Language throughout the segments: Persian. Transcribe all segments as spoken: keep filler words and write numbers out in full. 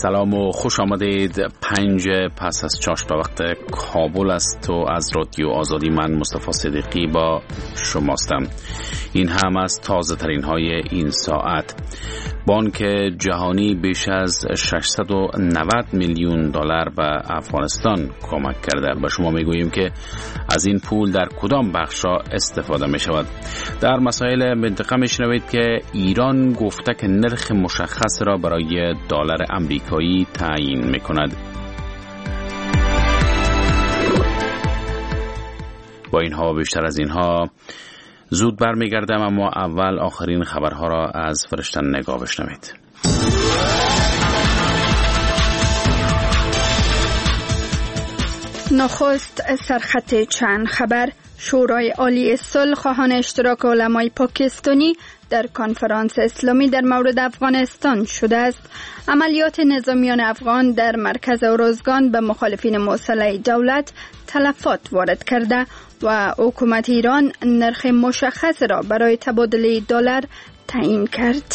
سلام و خوش آمدید. پنج پس از چاشت وقت کابل است و از رادیو آزادی من مصطفی صدیقی با شماستم. این هم از تازه ترین های این ساعت. بانک جهانی بیش از ششصد و نود میلیون دلار به افغانستان کمک کرده. به شما میگوییم که از این پول در کدام بخش‌ها استفاده می شود. در مسائل منطقه میشنوید که ایران گفته که نرخ مشخص را برای دلار امریکایی تعیین می کند. با اینها بیشتر از اینها زود برمیگردم، اما اول آخرین خبرها را از فرشتن نگاه بشنوید. نخست سرخط چند خبر. شورای عالی صلح خواهان اشتراک علمای پاکستانی در کنفرانس اسلامی در مورد افغانستان شده است. عملیات نظامیان افغان در مرکز اروزگان به مخالفین مسلح دولت تلفات وارد کرده و حکومت ایران نرخ مشخص را برای تبادله دلار تعیین کرد.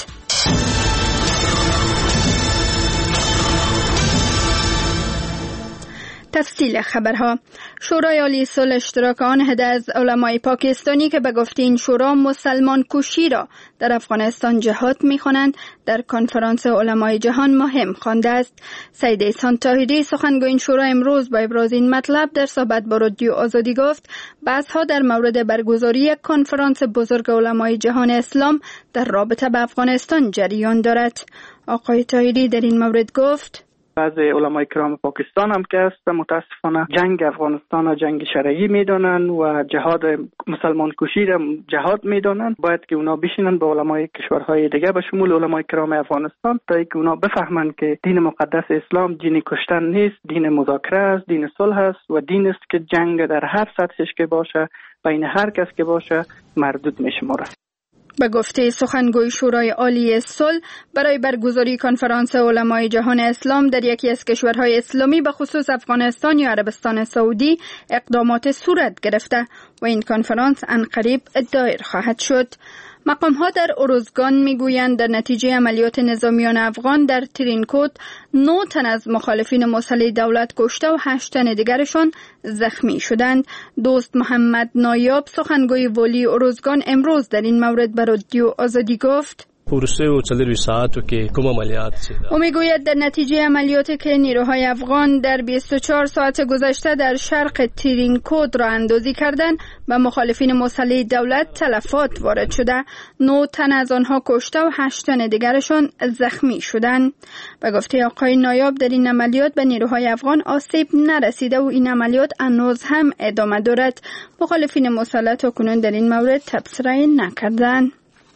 تفصیل خبرها. شورای عالی صلح اشتراک آن عده از علمای پاکستانی که به گفته این شورا مسلمان کشی را در افغانستان جهاد می‌خوانند در کنفرانس علمای جهان مهم خوانده است. سید احسان طاهری سخنگوی این شورا امروز با ابراز این مطلب در صحبت با رادیو آزادی گفت بحث‌ها در مورد برگزاری یک کنفرانس بزرگ علمای جهان اسلام در رابطه به افغانستان جریان دارد. آقای طاهری در این مورد گفت بعضی علمای کرام پاکستان هم که است متاسفانه جنگ افغانستان را جنگ شرعی میدانن و جهاد مسلمان کشی را جهاد میدانن. باید که اونا بشینن با علمای کشورهای دیگه به شمول علمای کرام افغانستان تا اینکه اونا بفهمن که دین مقدس اسلام دین کشتن نیست، دین مذاکره است، دین صلح است و دین است که جنگ در هر سطحش که باشه بین هر کس که باشه مردود میشماره. به گفته سخنگوی شورای عالی صلح برای برگزاری کنفرانس علمای جهان اسلام در یکی از کشورهای اسلامی به خصوص افغانستان یا عربستان سعودی اقدامات صورت گرفته و این کنفرانس عنقریب دایر خواهد شد. مقام‌ها در اروزگان میگویند در نتیجه عملیات نظامیان افغان در ترینکوت نه تن از مخالفین مسلح دولت کشته و هشت تن دیگرشان زخمی شدند. دوست محمد نایاب سخنگوی والی اروزگان امروز در این مورد به رادیو آزادی گفت پروسه و چلروی ساعتو که کوم عملیات شده. او میگوید در نتیجه عملیاتی که نیروهای افغان در بیست و چهار ساعت گذشته در شرق ترینکوت را اندازی کردند و مخالفین مسلح دولت تلفات وارد شده. نه تن از آنها کشته و هشت تن دیگرشان زخمی شدند. به گفته آقای نایاب در این عملیات به نیروهای افغان آسیب نرسیده و این عملیات هنوز هم ادامه دارد. مخالفین مسلح تاکنون در این مورد تبصره نکردند.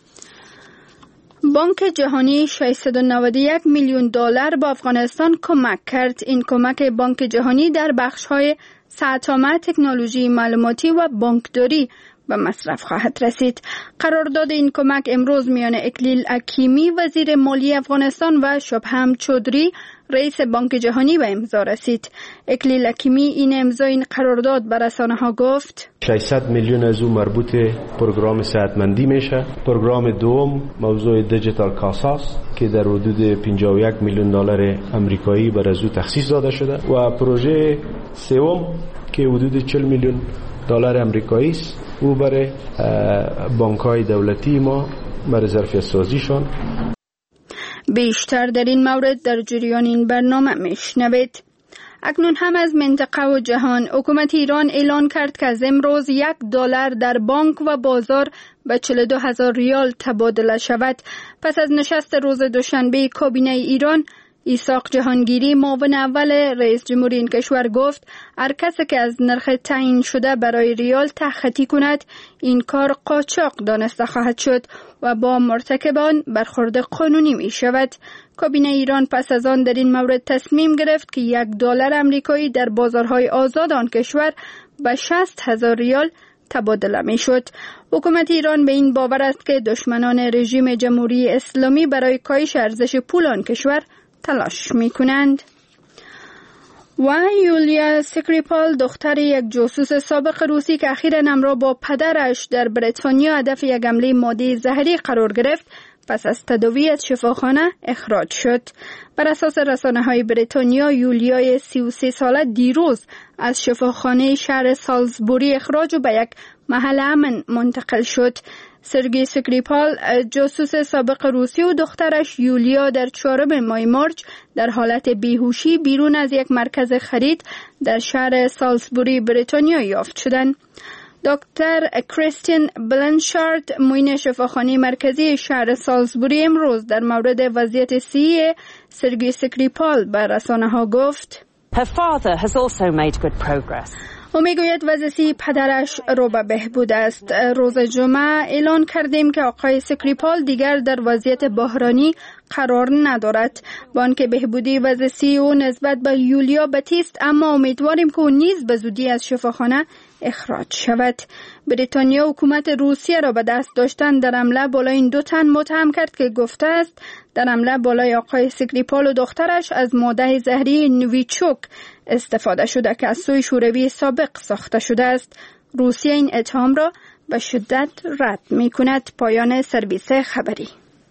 بانک جهانی ششصد و نود و یک میلیون دلار به افغانستان کمک کرد. این کمک بانک جهانی در بخش‌های صنعت‌عامه، تکنولوژی معلوماتی و بانکداری به مصرف خواهد رسید. قرارداد این کمک امروز میان اکلیل حکیمی وزیر مالی افغانستان و شبهم چودری رئیس بانک جهانی به امضا رسید. اکلیل حکیمی این امضا این قرارداد به رسانه‌ها گفت ششصد میلیون از اون مربوط پروگرام صحتمندی میشه. پروگرام دوم موضوع دیجیتال کاساس که در حدود پنجاه و یک میلیون دلار آمریکایی بر از او تخصیص داده شده و پروژه سوم که حدود چهل میلیون دلار آمریکایی است او برای بانک‌های دولتی ما برای ظرفیت سازیشان. بیشتر در این مورد در جریان این برنامه میشنوید. اکنون هم از منطقه و جهان. حکومت ایران اعلان کرد که از امروز یک دلار در بانک و بازار به چهل و دو هزار ریال تبادله شود. پس از نشست روز دوشنبه کابینه ایران، ایساق جهانگیری معاون اول رئیس جمهوری این کشور گفت هر کسی که از نرخ تعیین شده برای ریال تخطی کند این کار قاچاق دانسته خواهد شد و با مرتکبان برخورد قانونی می شود. کابینه ایران پس از آن در این مورد تصمیم گرفت که یک دلار آمریکایی در بازارهای آزاد آن کشور به شصت هزار ریال تبادله می شد. حکومت ایران به این باور است که دشمنان رژیم جمهوری اسلامی برای کاهش ارزش پول آن کشور تلاش می کنند. و یولیا سکریپال دختر یک جاسوس سابق روسی که اخیراً همراه با پدرش در بریتانیا هدف یک حمله ماده زهری قرار گرفت پس از تداوی از شفاخانه اخراج شد. بر اساس رسانه‌های بریتانیا، یولیای سی و سه ساله دیروز از شفاخانه شهر سالزبوری اخراج و به یک محل امن منتقل شد. سرگئی سکریپال، جاسوس سابق روسی، و دخترش یولیا در چهارم ماه مارچ در حالت بیهوشی بیرون از یک مرکز خرید در شهر سالزبوری بریتانیا یافت شدند. دکتر کریستین بلنشارد، معین شفاخانه مرکزی شهر سالزبوری، امروز در مورد وضعیت صحی سرگئی سکریپال به رسانه‌ها گفت: Her father has also made good progress. او میگوید وضعیت پدرش رو به بهبود است. روز جمعه اعلان کردیم که آقای سکریپال دیگر در وضعیت بحرانی قرار ندارد. با آنکه بهبودی وضعیت او نسبت به یولیا بتیست، اما امیدواریم که او نیز به زودی از شفاخانه اخراج شود. بریتانیا حکومت روسیه را به دست داشتن در حمله بالای این دو تن متهم کرد که گفته است در حمله بالای آقای سکریپال و دخترش از ماده زهری نویچوک استفاده شده که از سوی شوروی سابق ساخته شده است. روسیه این اتهام را به شدت رد می کند. پایان سرویس خبری.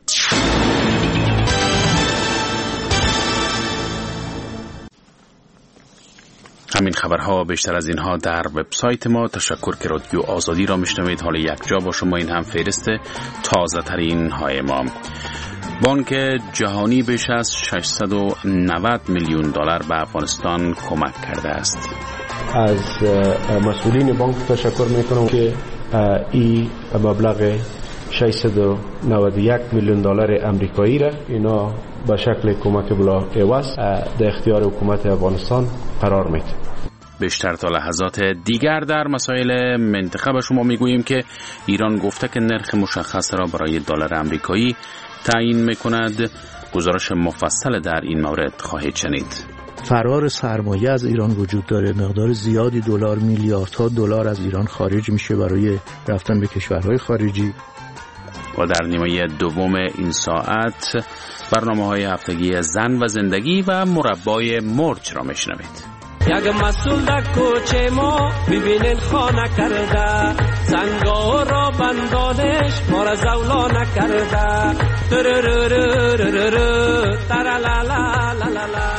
همین خبرها بیشتر از اینها در وبسایت ما. تشکر که رادیو آزادی را میشنوید. حالا یک جا با شما این هم فهرست تازه ترین های ما. بانک جهانی بیش از ششصد و نود میلیون دلار به افغانستان کمک کرده است. از مسئولین بانک تشکر میکنم که این مبلغ ششصد و نود و یک میلیون دلار امریکایی را اینا به شکل کمک بلا عوض در اختیار حکومت افغانستان قرار میده. بیشتر تا لحظات دیگر در مسائل منطقه به شما میگوییم که ایران گفته که نرخ مشخص را برای دلار امریکایی تعیین میکند. گزارش مفصل در این مورد خواهید شنید. فرار سرمایه از ایران وجود داره. مقدار زیادی دلار، میلیاردها دلار از ایران خارج میشه برای رفتن به کشورهای خارجی. و در نیمه دوم این ساعت برنامه‌های هفتگی زن و زندگی و مربای مرچ را میشنوید. یک مسئول در کوچه ما ببینین خانه کرده، زنگا را بندانش ما را زولا نکرده. ترررررررر ترلالالالا.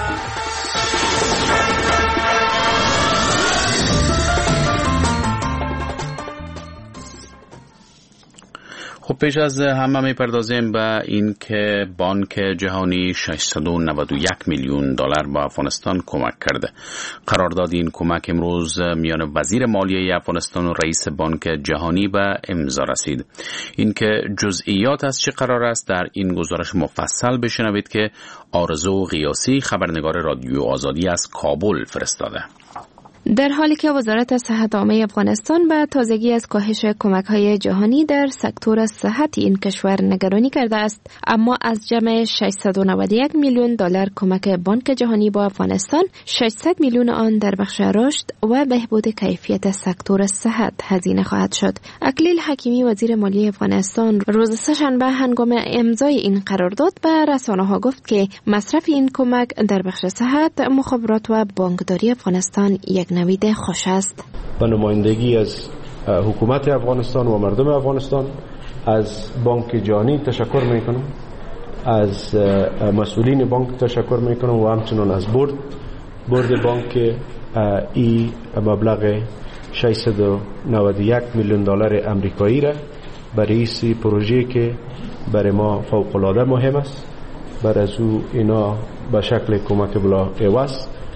خب پیش از همه میپردازیم به این که بانک جهانی ششصد و نود و یک میلیون دلار به افغانستان کمک کرده. قرارداد این کمک امروز میان وزیر مالیه افغانستان و رئیس بانک جهانی به امضا رسید. این که جزئیات از چه قرار است در این گزارش مفصل بشنوید که آرزو قیاسی، خبرنگار رادیو آزادی از کابل فرستاده. در حالی که وزارت صحت عامه افغانستان به تازگی از کاهش کمک‌های جهانی در سکتور صحت این کشور نگرانی کرده است، اما از جمع ششصد و نود و یک میلیون دلار کمک بانک جهانی با افغانستان، ششصد میلیون آن در بخش رشد و بهبود کیفیت سکتور صحت هزینه خواهد شد. اکلیل حکیمی، وزیر مالیه افغانستان، روز سه‌شنبه هنگام امضای این قرارداد به رسانه‌ها گفت که مصرف این کمک در بخش صحت، مخابرات و بانکداری افغانستان یک نوید خوش است. با نمایندگی از حکومت افغانستان و مردم افغانستان از بانک جهانی تشکر میکنم، از مسئولین بانک تشکر میکنم و همچنان از بورد بورد بانک ای مبلغ ششصد و نود و یک میلیون دلار امریکایی را برای سی پروژه که برای ما فوق العاده مهم است، برای از او اینا به شکل کمک بلا عوض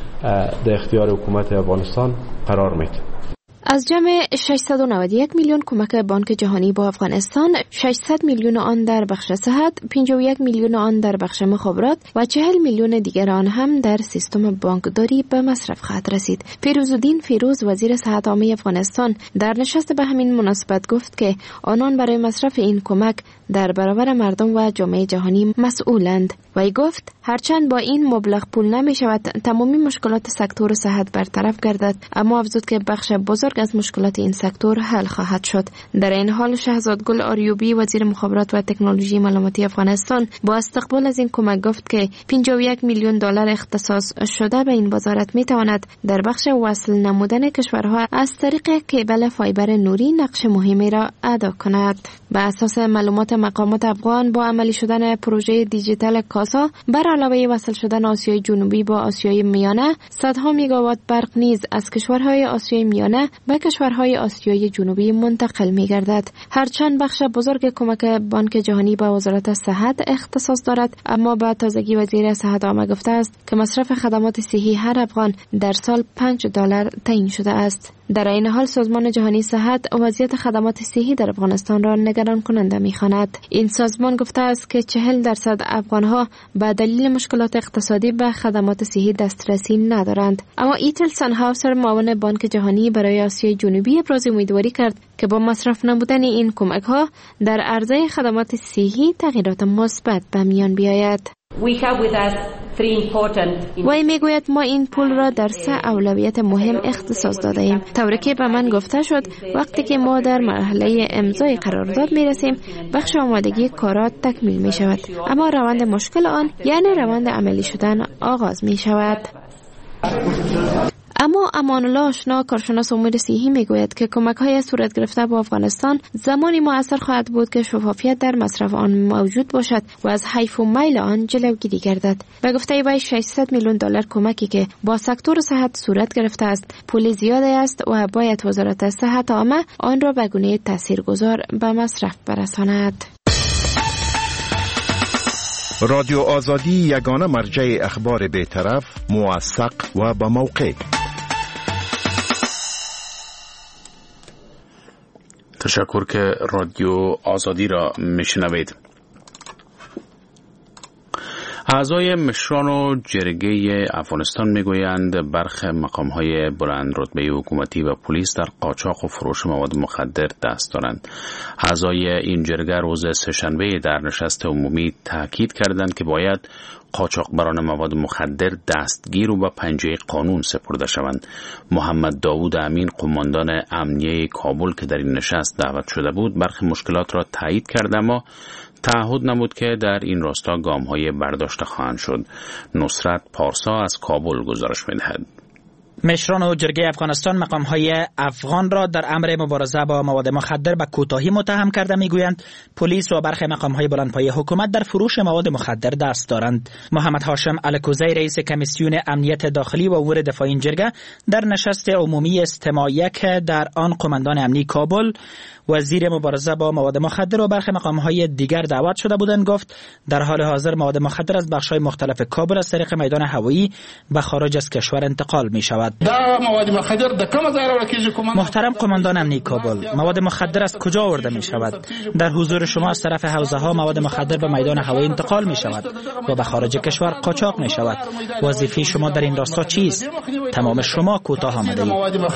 در اختیار حکومت افغانستان قرار میده. از جمع ششصد و نود و یک میلیون کمک بانک جهانی با افغانستان، ششصد میلیون آن در بخش صحت، پنجاه و یک میلیون آن در بخش مخابرات و چهل میلیون دیگر آن هم در سیستم بانکداری به مصرف خواهد رسید. فیروزالدین فیروز، وزیر صحت عامه افغانستان، در نشست به همین مناسبت گفت که آنان برای مصرف این کمک در برابر مردم و جامعه جهانی مسئولند. وی گفت هرچند با این مبلغ پول نمی شود تمامی مشکلات سکتور صحت برطرف گردد، اما افزود که بخش بزرگ بزرگ از مشکلات این سکتور حل خواهد شد. در این حال شهزادگل آریوبی وزیر مخابرات و تکنولوژی معلوماتی افغانستان با استقبال از این کمک گفت که پنجاه و یک میلیون دلار اختصاص شده به این وزارت می تواند در بخش وصل نمودن کشورها از طریق کیبل فایبر نوری نقش مهمی را ادا کند. به اساس معلومات مقامات افغان با عملی شدن پروژه دیجیتال کاسا بر علاوه وصل شدن آسیای جنوبی با آسیای میانه، صدها میگاوات برق نیز از کشورهای آسیای میانه به کشورهای آسیای جنوبی منتقل می‌گردد. هرچند بخش بزرگ کمک بانک جهانی به وزارت صحت اختصاص دارد، اما با تازگی وزیر صحت عامه گفته است که مصرف خدمات صحی هر افغان در سال پنج دلار تعیین شده است. در این حال سازمان جهانی صحت وضعیت خدمات صحی در افغانستان را نگران کننده می‌خواند. این سازمان گفته است که چهل درصد افغان‌ها به دلیل مشکلات اقتصادی به خدمات صحی دسترسی ندارند. اما ایتل سنهاوسر معاون بانک جهانی برای آسیای جنوبی ابراز امیدواری کرد که با مصرف نمودن این کمک‌ها در عرضه خدمات صحی تغییرات مثبت به میان بیاید. وی میگوید ما این پول را در سه اولویت مهم اختصاص داده ایم، طوری که به من گفته شد وقتی که ما در مرحله امضای قرارداد می رسیم بخش آمادگی کارات تکمیل می شود، اما روند مشکل آن یعنی روند عملی شدن آغاز می شود. اما امان الله آشنا کارشناس امور صحی میگوید که کمک‌های صورت گرفته با افغانستان زمانی مؤثر خواهد بود که شفافیت در مصرف آن موجود باشد و از حیف و میل آن جلوگیری گردد. به گفته وی ششصد میلیون دلار کمکی که با سکتور صحت صورت گرفته است پول زیادی است و باید وزارت صحت عامه آن را به گونه تاثیرگذار به مصرف برساند. رادیو آزادی یگانه مرجع اخبار بی‌طرف، موثق و با موقع. تشکر که رادیو آزادی را میشنوید. اعضای مشران و جرگه افغانستان میگویند برخی مقام‌های بلند رتبه حکومتی و پلیس در قاچاق و فروش مواد مخدر دست دارند. اعضای این جرگه روز سه‌شنبه در نشست عمومی تاکید کردند که باید قاچاقبران مواد مخدر دستگیر و به پنجه قانون سپرده شوند. محمد داوود امین قماندان امنیه کابل که در این نشست دعوت شده بود برخی مشکلات را تایید کرد، اما تعهد نمود که در این راستا گام‌های برداشته خواهند شد. نصرت پارسا از کابل گزارش می‌دهد. مشران و جرگه افغانستان مقام‌های افغان را در امر مبارزه با مواد مخدر به کوتاهی متهم کرده میگویند پلیس و برخی مقام‌های بلندپایه حکومت در فروش مواد مخدر دست دارند. محمد هاشم الکوزی رئیس کمیسیون امنیت داخلی و امور دفاعی این جرگه در نشست عمومی استماع یک در آن قماندان امنی کابل، وزیر مبارزه با مواد مخدر و برخی مقام‌های دیگر دعوت شده بودند گفت در حال حاضر مواد مخدر از بخش‌های مختلف کابل از طریق میدان هوایی به خارج از کشور انتقال می‌شود. محترم قماندان امنی کابل، مواد مخدر از کجا آورده می‌شود؟ در حضور شما از طرف حوزه‌ها مواد مخدر به میدان هوایی انتقال می‌شود و به خارج کشور قاچاق می‌شود. وظیفه شما در این راستا چیست؟ تمام شما کوتاه آمده‌اید.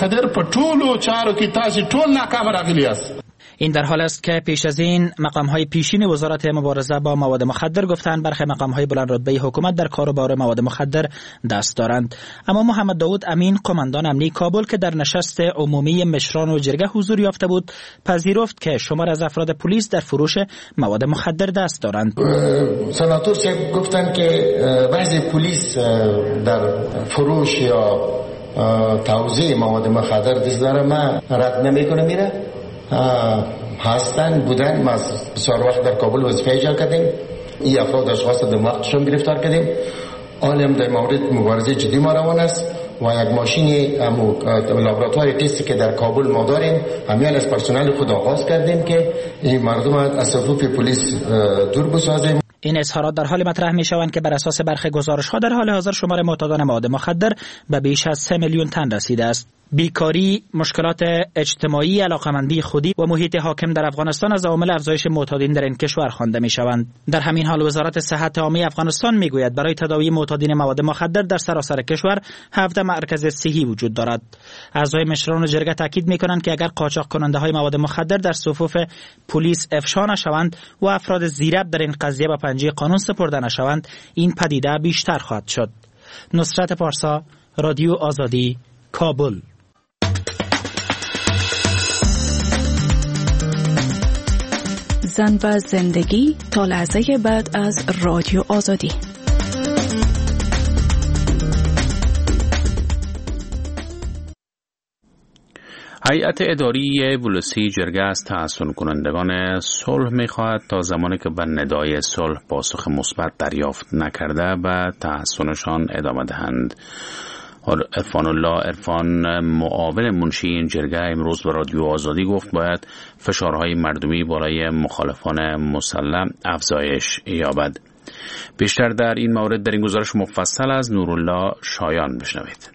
این در حال است که پیش از این مقام‌های پیشین وزارت مبارزه با مواد مخدر گفتند برخی مقام‌های بلند رتبه حکومت در کاروبار مواد مخدر دست دارند. اما محمد داوود امین قماندان امنی کابل که در نشست عمومی مشران و جرگه حضور یافته بود پذیرفت که شمار از افراد پلیس در فروش مواد مخدر دست دارند. سناتور صاحب گفتند که بعضی پلیس در فروش یا توزیع مواد مخدر دست داره. من رد نمی‌کنم میره هستن بودن. ما بسیار وقت در کابل وظیفه اجرا کردیم. این افراد اشخاص در وقتشون گرفتار کردیم. عالم در مورد مبارزه جدی ما روان است و یک ماشین لابراتوار تستی که در کابل ما داریم همیان از پرسنل خود آغاز کردیم که این مردم از صفوف پلیس دور بسازیم. این اظهارات در حال مطرح می شوند که بر اساس برخی گزارش‌ها در حال حاضر شمار معتادان مواد مخدر به بیش از سه میلیون تن رسیده است. بیکاری، مشکلات اجتماعی، علاقمندی خودی و محیط حاکم در افغانستان از عوامل افزایش معتادین در این کشور خوانده می شوند. در همین حال وزارت صحت عامه افغانستان می گوید برای تداوی معتادین مواد مخدر در سراسر کشور هفده مرکز صحی وجود دارد. اعضای مشران جرگه تاکید می کنند که اگر قاچاق کننده های مواد مخدر در صفوف پلیس افشا نشوند و افراد زیرب در این قضیه به پنجه قانون سپرده نشوند این پدیده بیشتر خواهد شد. نصرت پارسا، رادیو آزادی، کابل. زن و زندگی تا لحظه بعد از رادیو آزادی. هیئت اداری ولسی جرگه از تحسن کنندگان صلح می‌خواهد تا زمانی که به ندای صلح پاسخ مثبت دریافت نکرده و تحسنشان ادامه دهند. عرفان الله عرفان معاون منشی این جرگه امروز به رادیو آزادی گفت باید فشارهای مردمی بالای مخالفان مسلح افزایش یابد. بیشتر در این مورد در این گزارش مفصل از نورالله شایان بشنوید.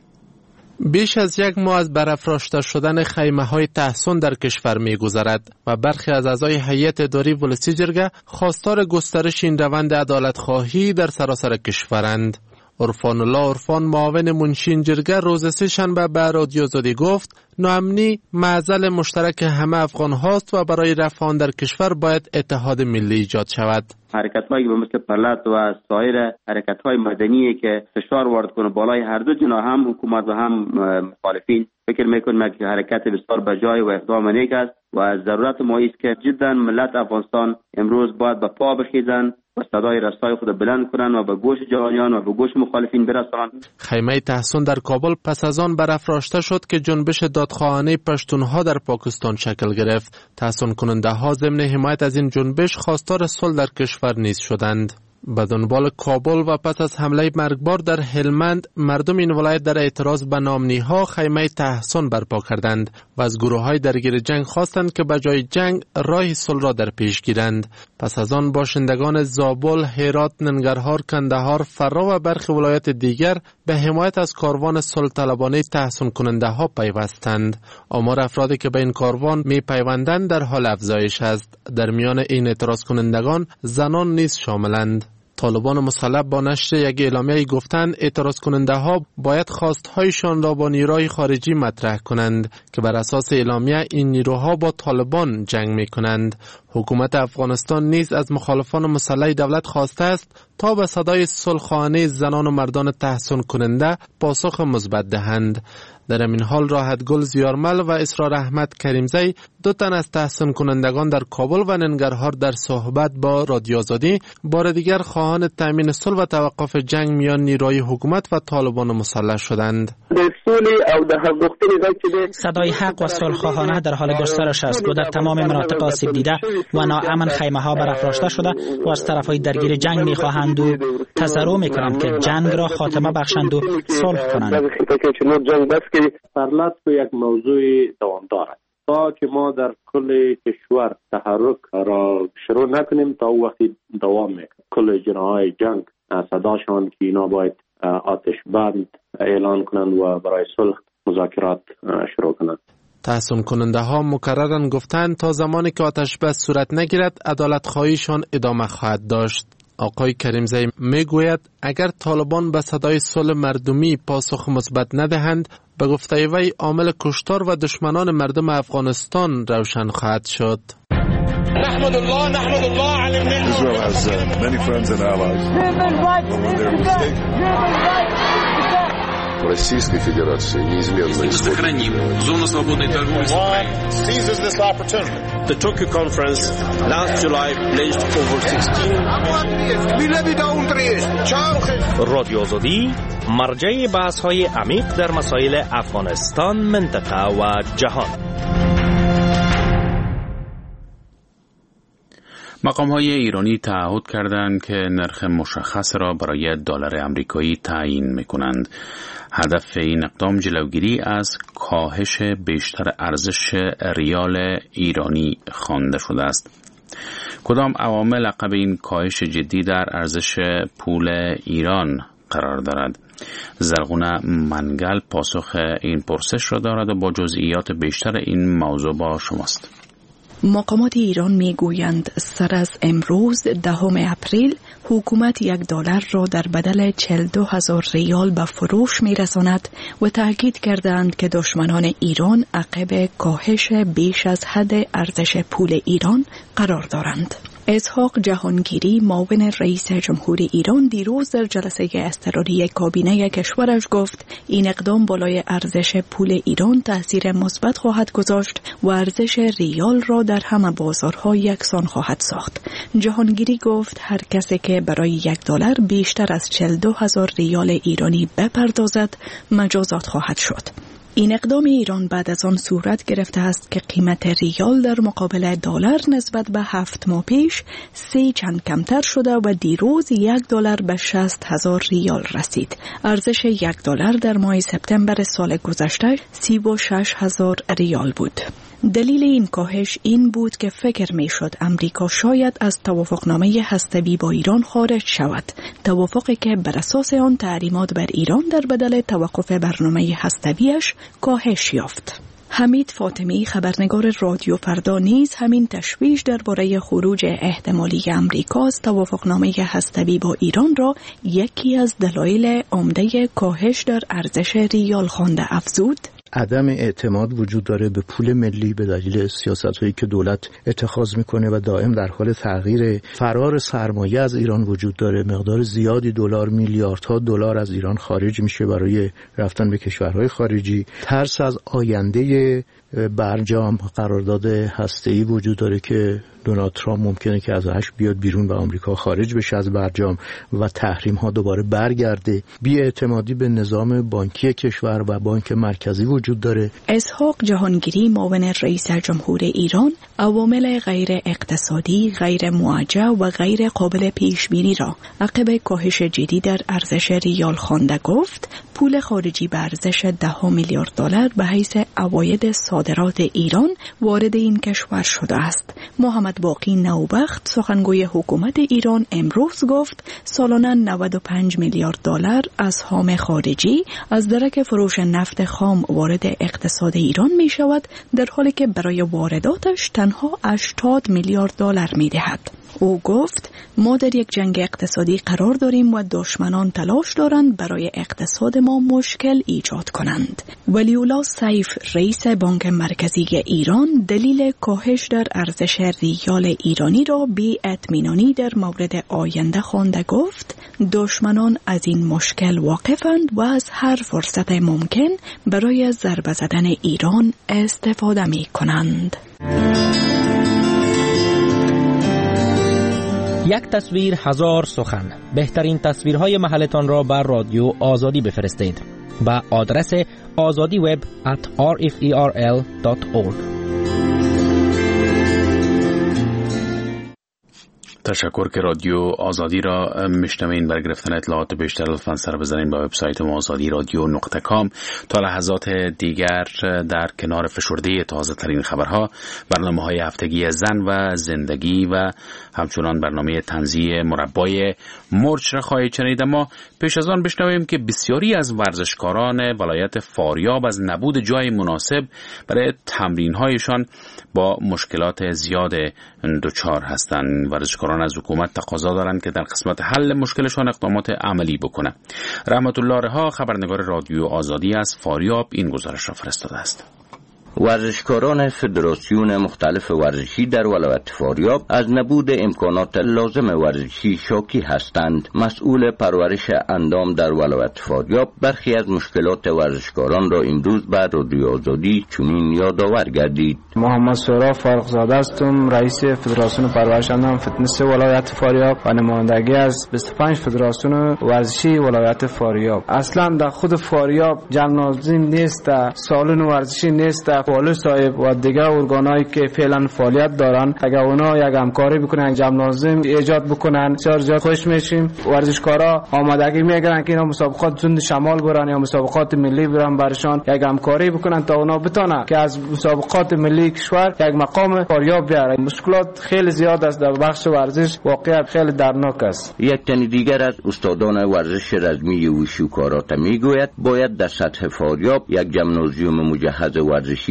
بیش از یک ماه از برافراشته شدن خیمه‌های تحسن در کشور می‌گذرد و برخی از اعضای هیئت اداری ولسی جرگه خواستار گسترش این روند عدالت‌خواهی در سراسر کشورند. عرفان الله عرفان معاون منشی این جرگه روز سه شنبه به رادیو آزادی گفت ناامنی معضل مشترک همه افغان هاست و برای رفع آن در کشور باید اتحاد ملی ایجاد شود. حرکت‌هایی مثل پرلت و سایر حرکت‌های مدنی که فشار وارد کنه بالای هر دو جناح هم حکومت و هم مخالفین فکر می‌کنم که حرکت بسیار بجای و اقدام نیک است و ضرورت ما است که جدا ملت افغانستان امروز باید به پا بخیزند و صدای رسای خود بلند کنند و به گوش جهانیان و به گوش مخالفین برسانند. خیمه تحسن در کابل پس از آن برافراشته شد که جنبش دادخواهانه پشتونها در پاکستان شکل گرفت. تحسن کننده ها ضمن حمایت از این جنبش خواستار صلح در کشور نیز شدند. به دنبال کابل و پس از حمله مرگبار در هلمند مردم این ولایت در اعتراض به ناامنی‌ها خیمه تحسن برپا کردند و از گروه‌های درگیر جنگ خواستند که به جای جنگ راه صلح را در پیش گیرند. پس از آن باشندگان زابل، هرات، ننگرهار، کندهار، فرا و برخی ولایت دیگر به حمایت از کاروان صلح طلبانه تحسن کننده ها پیوستند. آمار افرادی که به این کاروان می پیوندند در حال افزایش است. در میان این اعتراض کنندگان زنان نیز شاملند. طالبان مسلح با نشر یک اعلامیه گفتند اعتراض کننده ها باید خواستهایشان را با نیروهای خارجی مطرح کنند که بر اساس اعلامیه این نیروها با طالبان جنگ می کنند. حکومت افغانستان نیز از مخالفان مسلح دولت خواسته است تا به صدای صلح‌خواهانه زنان و مردان تحسن کننده پاسخ مثبت دهند. در این حال راحتگل زیارمل و اسرار احمد کریمزی دو تن از تحسن کنندگان در کابل و ننگرهار در صحبت با رادیو آزادی بار دیگر خواهان تامین صلح و توقف جنگ میان نیروهای حکومت و طالبان مسلح شدند. صدای حق و صلح‌خواهانه در حال گسترش است و در تمام مناطق آسیب دیده و ناامن خیمه ها برافراشته شده و از طرفهای درگیر جنگ میخواهند و تضرع میکنند که جنگ را خاتمه بخشند و صلح کنند. پرلت به یک موضوع دوامدار است. تا که ما در کل کشور تحرک را شروع نکنیم تا وقتی دوام میکنه. کل جناحهای جنگ صداشان که اینا باید آتش بند اعلان کنند و برای صلح مذاکرات شروع کنند. تحسن کننده ها مکررن گفتند تا زمانی که آتش بس صورت نگیرد عدالت خواهیشان ادامه خواهد داشت. آقای کریمزی میگوید اگر طالبان به صدای صلح مردمی پاسخ مثبت ندهند به گفته وی عامل کشتار و دشمنان مردم افغانستان روشن خواهد شد. نحمد الله نحمد الله علی النعمة. Israel has uh, many friends and allies. When they're mistaken. Российской Федерации неизменно сохраним зону свободной торговли с Украиной. Seizes this opportunity. The Tokyo conference last July pledged over sixteen. رادیو آزادی مرجع بحث‌های عمیق در مسائل افغانستان، منطقه و جهان. مقام‌های ایرانی تعهد کردند که نرخ مشخص را برای دلار آمریکایی تعیین می‌کنند. هدف این اقدام جلوگیری از کاهش بیشتر ارزش ریال ایرانی خوانده شده است. کدام عوامل عقب این کاهش جدی در ارزش پول ایران قرار دارد؟ زرغونه منگل پاسخ این پرسش را دارد و با جزئیات بیشتر این موضوع با شماست. مقامات ایران میگویند سر از امروز دهم اپریل حکومت یک دلار را در بدل چهل و دو هزار ریال به فروش میرساند و تاکید کردند که دشمنان ایران عقب کاهش بیش از حد ارزش پول ایران قرار دارند. اسحاق جهانگیری معاون رئیس جمهور ایران دیروز در جلسه اضطراری کابینه کشورش گفت این اقدام بالای ارزش پول ایران تاثیر مثبت خواهد گذاشت و ارزش ریال را در همه بازارها یکسان خواهد ساخت. جهانگیری گفت هر کسی که برای یک دلار بیشتر از چهل و دو هزار ریال ایرانی بپردازد مجازات خواهد شد. این اقدام ایران بعد از آن صورت گرفته است که قیمت ریال در مقابل دلار نسبت به هفت ماه پیش سه چند کمتر شده و دیروز یک دلار به شصت هزار ریال رسید. ارزش یک دلار در ماه سپتامبر سال گذشته سی و شش هزار ریال بود. دلیل این کاهش این بود که فکر می شد امریکا شاید از توافقنامه هسته‌ای با ایران خارج شود، توافقی که بر اساس آن تحریمات بر ایران در بدل توقف برنامه هسته‌ایش کاهش یافت. حمید فاطمی خبرنگار رادیو فردا نیز همین تشویش درباره خروج احتمالی امریکا از توافقنامه هسته‌ای با ایران را یکی از دلایل عمده کاهش در ارزش ریال خوانده افزود. عدم اعتماد وجود داره به پول ملی به دلیل سیاست‌هایی که دولت اتخاذ میکنه و دائم در حال تغییر. فرار سرمایه از ایران وجود داره، مقدار زیادی دلار، میلیاردها دلار از ایران خارج میشه برای رفتن به کشورهای خارجی. ترس از آینده برجام قرارداد هسته‌ای وجود داره که دونالد ترامپ ممکنه که ازش بیاد بیرون و آمریکا خارج بشه از برجام و تحریم ها دوباره برگرده. بی‌اعتمادی به نظام بانکی کشور و بانک مرکزی وجود داره. اسحاق جهانگیری معاون رئیس جمهور ایران عوامل غیر اقتصادی، غیر موجه و غیر قابل پیش بینی را عقب کاهش جدی در ارزش ریال خوانده گفت پول خارجی به ارزش ده میلیارد دلار به حیث عواید صادرات ایران وارد این کشور شده است. محمد باقی نوبخت سخنگوی حکومت ایران امروز گفت سالانه نود و پنج میلیارد دلار اسهام خارجی از درک فروش نفت خام وارد اقتصاد ایران می شود، در حالی که برای وارداتش تنها هشتاد میلیارد دلار می دهد. او گفت ما در یک جنگ اقتصادی قرار داریم و دشمنان تلاش دارند برای اقتصاد ما مشکل ایجاد کنند. ولی‌الله سیف رئیس بانک مرکزی ایران دلیل کاهش در ارزش ریال ایرانی را بی اطمینانی در مورد آینده خوانده گفت دشمنان از این مشکل واقفند و از هر فرصت ممکن برای ضربه زدن ایران استفاده می کنند. یک تصویر هزار سخن. بهترین تصویرهای محلتان را بر رادیو آزادی بفرستید با آدرس آزادی وب ات آر اف ای آر ال دات اورگ. تشکر که رادیو آزادی را میشنوین. برای گرفتن اطلاعات بیشتر لطفاً سر بزنین به وبسایت ما آزادی رادیو نقطه کام. تا لحظات دیگر در کنار فشرده تازه ترین خبرها، برنامه های هفتگی زن و زندگی و همچنان برنامه طنزی مربای مرچ را خواهید شنید. اما پیش از آن بشنویم که بسیاری از ورزشکاران ولایت فاریاب از نبود جای مناسب برای تمرین‌هایشان با مشکلات زیاد دچار هستند. ورزشکاران از حکومت تقاضا دارند که در قسمت حل مشکلشان اقدامات عملی بکنه. رحمت الله رها خبرنگار رادیو آزادی از فاریاب این گزارش را فرستاده است. ورزشکاران فدراسیون مختلف ورزشی در ولایت فاریاب از نبود امکانات لازم ورزشی شاکی هستند. مسئول پرورش اندام در ولایت فاریاب برخی از مشکلات ورزشکاران را امروز به رادیو آزادی چنین یادآور گردید. محمد سهراب فارغزاده هستم، رئیس فدراسیون پرورش اندام فتنس ولایت فاریاب و نمایندگی از بیست و پنج فدراسیون ورزشی ولایت فاریاب. اصلا در خود فاریاب جمنازیم نیست، سالن ورزشی نیست. والد صاحب و دیگر ارگانایی که فعلا فعالیت دارن اگر اونا یک همکاری بکنن جمنازیم ایجاد بکنن بسیار زیاد خوش میشیم. ورزشکارا آمادگی میگیرن که اینا مسابقات زند شمال برن یا مسابقات ملی برن، برشان یک همکاری بکنن تا اونا بتونن که از مسابقات ملی کشور یک مقام فاریاب بیارن. مشکلات خیلی زیاد است در بخش ورزش، واقعا خیلی دردناک است. یک تن دیگر از استادان ورزش رزمی وشو کاراته میگوید باید در سطح فاریاب یک جمنازیوم مجهز ورزشی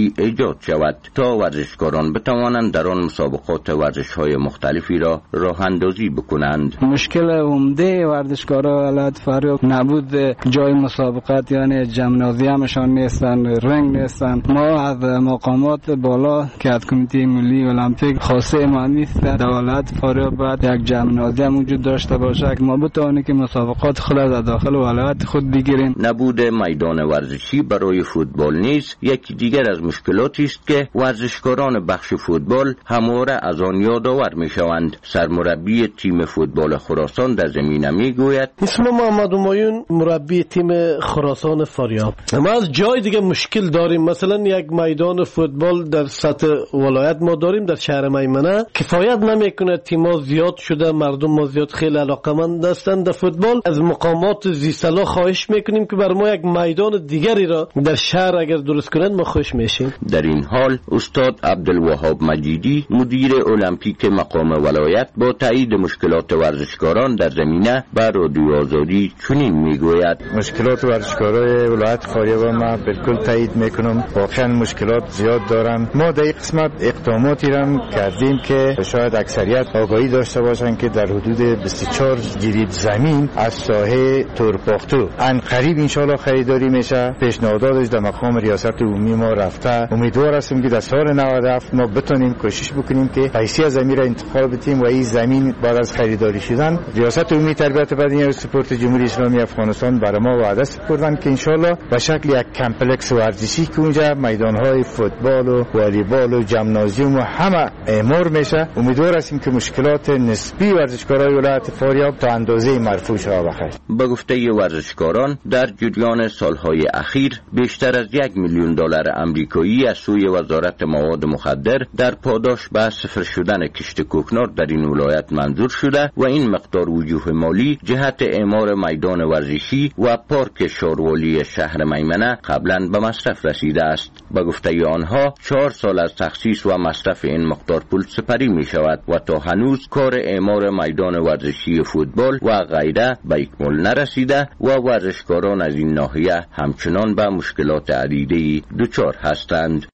ورزشی ایجاد شود تا ورزشکاران بتوانند در آن مسابقات ورزش‌های مختلفی را راه اندازی بکنند. مشکل عمده ورزشکارا ولایت فاریاب نبود جای مسابقات، یعنی جمنازیمشان نیستن، رنگ نیستن. ما از مقامات بالا که از کمیته ملی المپیک خواسته ما نیست در ولایت فاریاب باید یک جمنازیم وجود داشته باشه که ما بتوانیم که مسابقات خود از داخل ولایت خود بگیریم. نبود میدان ورزشی برای فوتبال نیز یکی دیگر از مشکلاتی است که ورزشکاران بخش فوتبال همواره از آن یادآور میشوند. سرمربی تیم فوتبال خراسان در زمینه میگوید: اسم محمد همایون، مربی تیم خراسان فاریاب. ما از جای دیگه مشکل داریم. مثلا یک میدان فوتبال در سطح ولایت ما داریم در شهر میمنه، کفایت نمیکنه. تیم‌ها زیاد شده، مردم ما زیاد خیلی علاقه‌مند هستند در فوتبال. از مقامات زیرساخت خواهش میکنیم که بر ما یک میدان دیگری را در شهر اگر درست کنند ما خوش میشیم. در این حال استاد عبدالوهاب مجیدی، مدیر المپیک مقام ولایت، با تایید مشکلات ورزشکاران در زمینه بر رادیو آزادی چنین میگوید: مشکلات ورزشکارای ولایت فاریاب ما بالکل تایید میکنم. واقعا مشکلات زیاد دارن. ما در این قسمت اقداماتی را کردیم که شاید اکثریت آگاهی داشته باشند که در حدود بیست و چهار گرید زمین از ساحه تورپاختو ان قریب ان شاء الله خریداری میشه. پیشنهاداتش در مقام ریاست عمومی ما رفته. امیدوار هستیم که در سال نود و هفت ما بتونیم کوشش بکنیم که حیثیت زمین را انتخاب بدیم و این زمین بعد از خریداری شدن ریاست عمومی تربیت بدنی و سپورت جمهوری اسلامی افغانستان برای ما وعده سپردن که ان شاء الله به شکل یک کمپلکس ورزشی که اونجا میدان‌های فوتبال و والیبال و ژیمنازیوم و همه اعمار میشه. امیدوار هستیم که مشکلات نسبی ورزشکارای ولایت فاریاب تا اندازه مرفوع شود. بخیر. به گفته ورزشکاران در جریان سالهای اخیر بیشتر از یک میلیون دلار آمریکایی از سوی وزارت مواد مخدر در پاداش به صفر شدن کشت کوکنار در این ولایت منظور شده و این مقدار وجوه مالی جهت اعمار میدان ورزشی و پارک شاروالی شهر میمنه قبلا به مصرف رسیده است. به گفته آنها چهار سال از تخصیص و مصرف این مقدار پول سپری می شود و تا هنوز کار اعمار میدان ورزشی فوتبال و غیره به اکمال نرسیده و ورزشکاران از این ناحیه همچنان به مشکلات عدیده‌ای دچار هستند.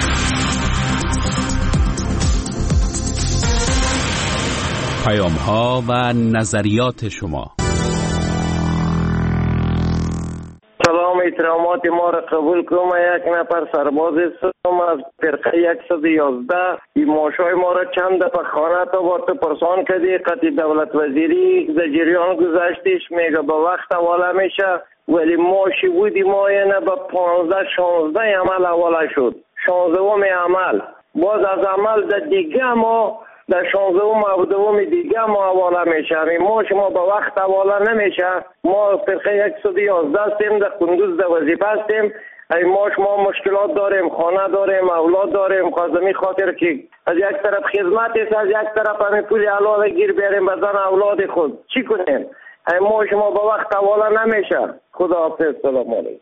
پیام‌ها و نظریات شما. سلام، احترامات ما را قبول کنم. یک نفر سرباز هستم از فرقه صد و یازده. این ماشای ما را چند دفعه خانه تا با تو پرسان کردی. قطعی دولت وزیری در جریان گذشتش میگه به وقت حواله میشه، ولی ماشی بودی ما یعنی به پانزده شانزده عمل حواله شد. شانزدهم عمل باز از عمل در دیگه ما در شانزدهم و دوم دیگه ما حواله میشه. ما شما به وقت حواله نمیشه. ما فرقه صد و یازده هستیم، در قندوز در وظیفه هستیم. ای ما شما مشکلات داریم، خانه داریم، اولاد داریم. خواستمی خاطر که از یک طرف خدمت است، از یک طرف همین پول حلال گیر بیاریم بزن اولاد خود. چی کنیم؟ ای ما شما به وقت حواله نمیشه. خدا حافظ. سلام علیکم.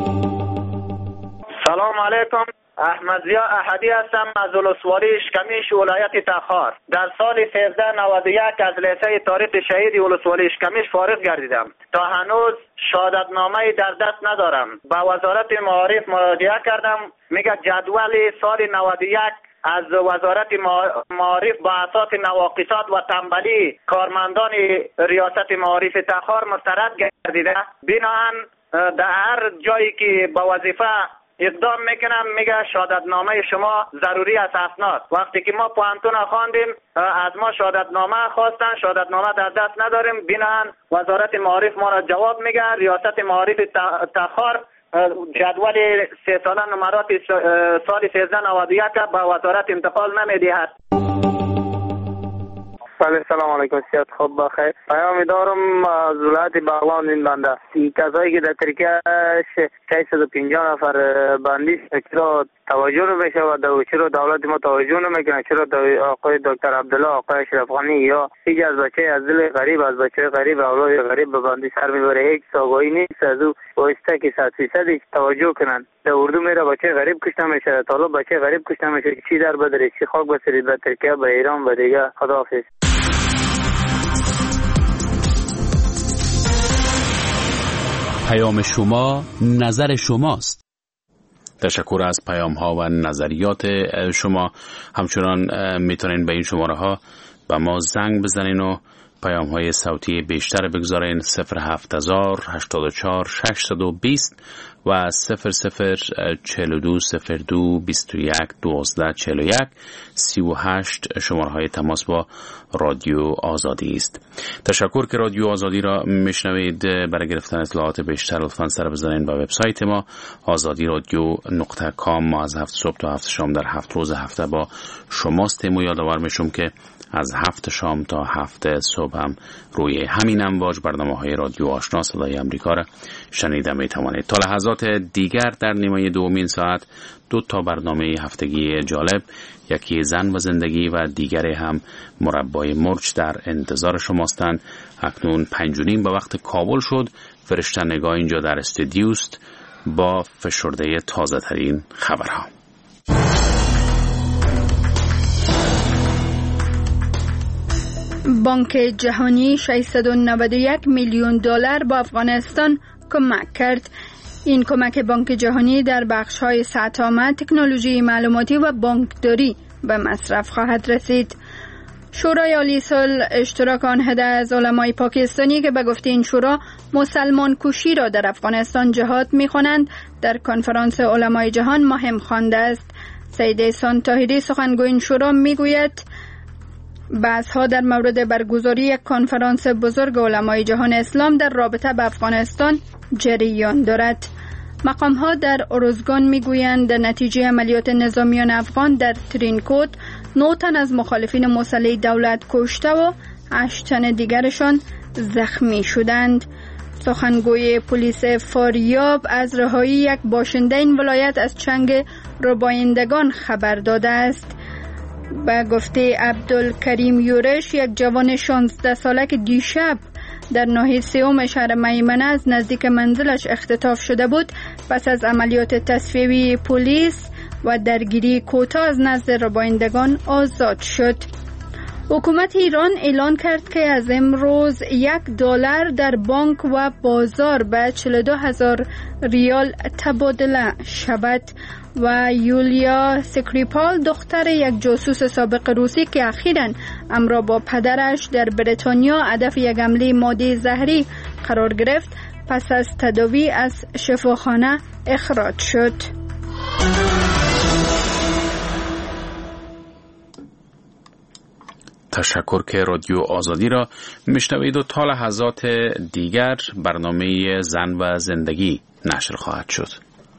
سلام علیکم. احمد ضیا احدی هستم از ولسوالی اشکمیش ولایت تخار. در سال سیزده نود و یک از لیسه تاریخ شهید ولسوالی اشکمیش فارغ گردیدم. تا هنوز شهادتنامه در دست ندارم. با وزارت معارف مراجعه کردم، میگه جدول سال نود و یک از وزارت معارف با اساس نواقصات و تنبلی کارمندان ریاست معارف تخار مسترد گردیده. بنابراین در هر جایی که با وظیفه اقدام میکنم میگه شهادتنامه شما ضروری است اسناد. وقتی که ما پوهنتون خواندیم از ما شهادتنامه خواستن، شهادتنامه در دست نداریم. بنابراین وزارت معارف ما را جواب میگه ریاست معارف تخار جدول سه ساله نمرات سال سیزده نود و یک به وزارت انتقال نمیدهد. بله سلام علیکم. سیاد خوب بخیر. پیامی دارم از ولایت بغلان این بنده. این کسایی که در ترکیه ششصد و پنجاه نفر بندی چرا توجه نمیشه و چرا دولت ما توجه نمیکنه؟ چرا آقای دکتر عبدالله، آقای اشرف غنی یا هیچ از بچه از دل غریب از بچه غریب اولاد غریب به بندی سر میبره؟ هیچ آگاهی نیست از او بایسته که صد فیصد توجه کنن. در اردو میره بچه غریب کشته میشه، طالب بچه غریب کشته میشه. چی در بدره؟ چی خاک بسرید به ترکیه، به ایران، به دیگه. خداحافظ. پیام شما نظر شماست. تشکر از پیام ها و نظریات شما. همچنان میتونین به این شماره ها با ما زنگ بزنین و پیام های صوتی بیشتر بگذارین. صفر هفت هزار هشتاد و چهار ششصد و بیست و صفر صفر چهل و دو صفر دو بیست و یک دوازده چهل و یک سی و هشت شماره های تماس با رادیو آزادی است. تشکر که رادیو آزادی را میشنوید. برای گرفتن اطلاعات بیشتر لطفاً سر بزنین به وبسایت ما آزادی رادیو نقطه کام. ما از هفت صبح تا هفت شام در هفت روز هفته با شماستیم و یادآور میشم که از هفت شام تا هفت صبح هم روی همین امواج برنامه های رادیو آشنا صدای امریکا را شنیده می توانید. تا لحظات دیگر در نیمه دومین ساعت دو تا برنامه هفتگی جالب، یکی زن و زندگی و دیگری هم مربای مرچ در انتظار شماستند. اکنون پنج و نیم به وقت کابل شد. فرشته نگاه اینجا در استودیوست با فشرده تازه ترین خبرها. بانک جهانی ششصد و نود و یک میلیون دلار به افغانستان کمک کرد. این کمک بانک جهانی در بخش‌های سطح، تکنولوژی معلوماتی و بانکداری به مصرف خواهد رسید. شورای عالی صلح اشتراک آن هده از علمای پاکستانی که به گفته این شورا مسلمان کشی را در افغانستان جهاد می‌خوانند، در کنفرانس علمای جهان مهم خوانده است. سید احسان طاهری سخنگوی این شورا می‌گوید بحث‌ها در مورد برگزاری یک کنفرانس بزرگ علمای جهان اسلام در رابطه با افغانستان جریان دارد. مقام‌ها در ارزگان می‌گویند در نتیجه عملیات نظامیان افغان در ترینکوت نه تن از مخالفین مسلح دولت کشته و هشت تن دیگرشان زخمی شدند. سخنگوی پلیس فاریاب از رهایی یک باشنده این ولایت از چنگ ربایندگان خبر داده است. به گفته عبدالکریم یورش، یک جوان شانزده ساله که دیشب در ناحیه سوم شهر میمنه از نزدیک منزلش اختطاف شده بود، پس از عملیات تصفیه‌ای پلیس و درگیری کوتاه از نزد ربایندگان آزاد شد. حکومت ایران اعلان کرد که از امروز یک دلار در بانک و بازار به چهل و دو هزار ریال تبادله شود و یولیا سکریپال، دختر یک جاسوس سابق روسی که اخیراً همراه با پدرش در بریتانیا هدف یک حمله ماده زهری قرار گرفت، پس از تداوی از شفاخانه اخراج شد. تشکر که رادیو آزادی را میشنوید و تا لحظات دیگر برنامه زن و زندگی نشر خواهد شد.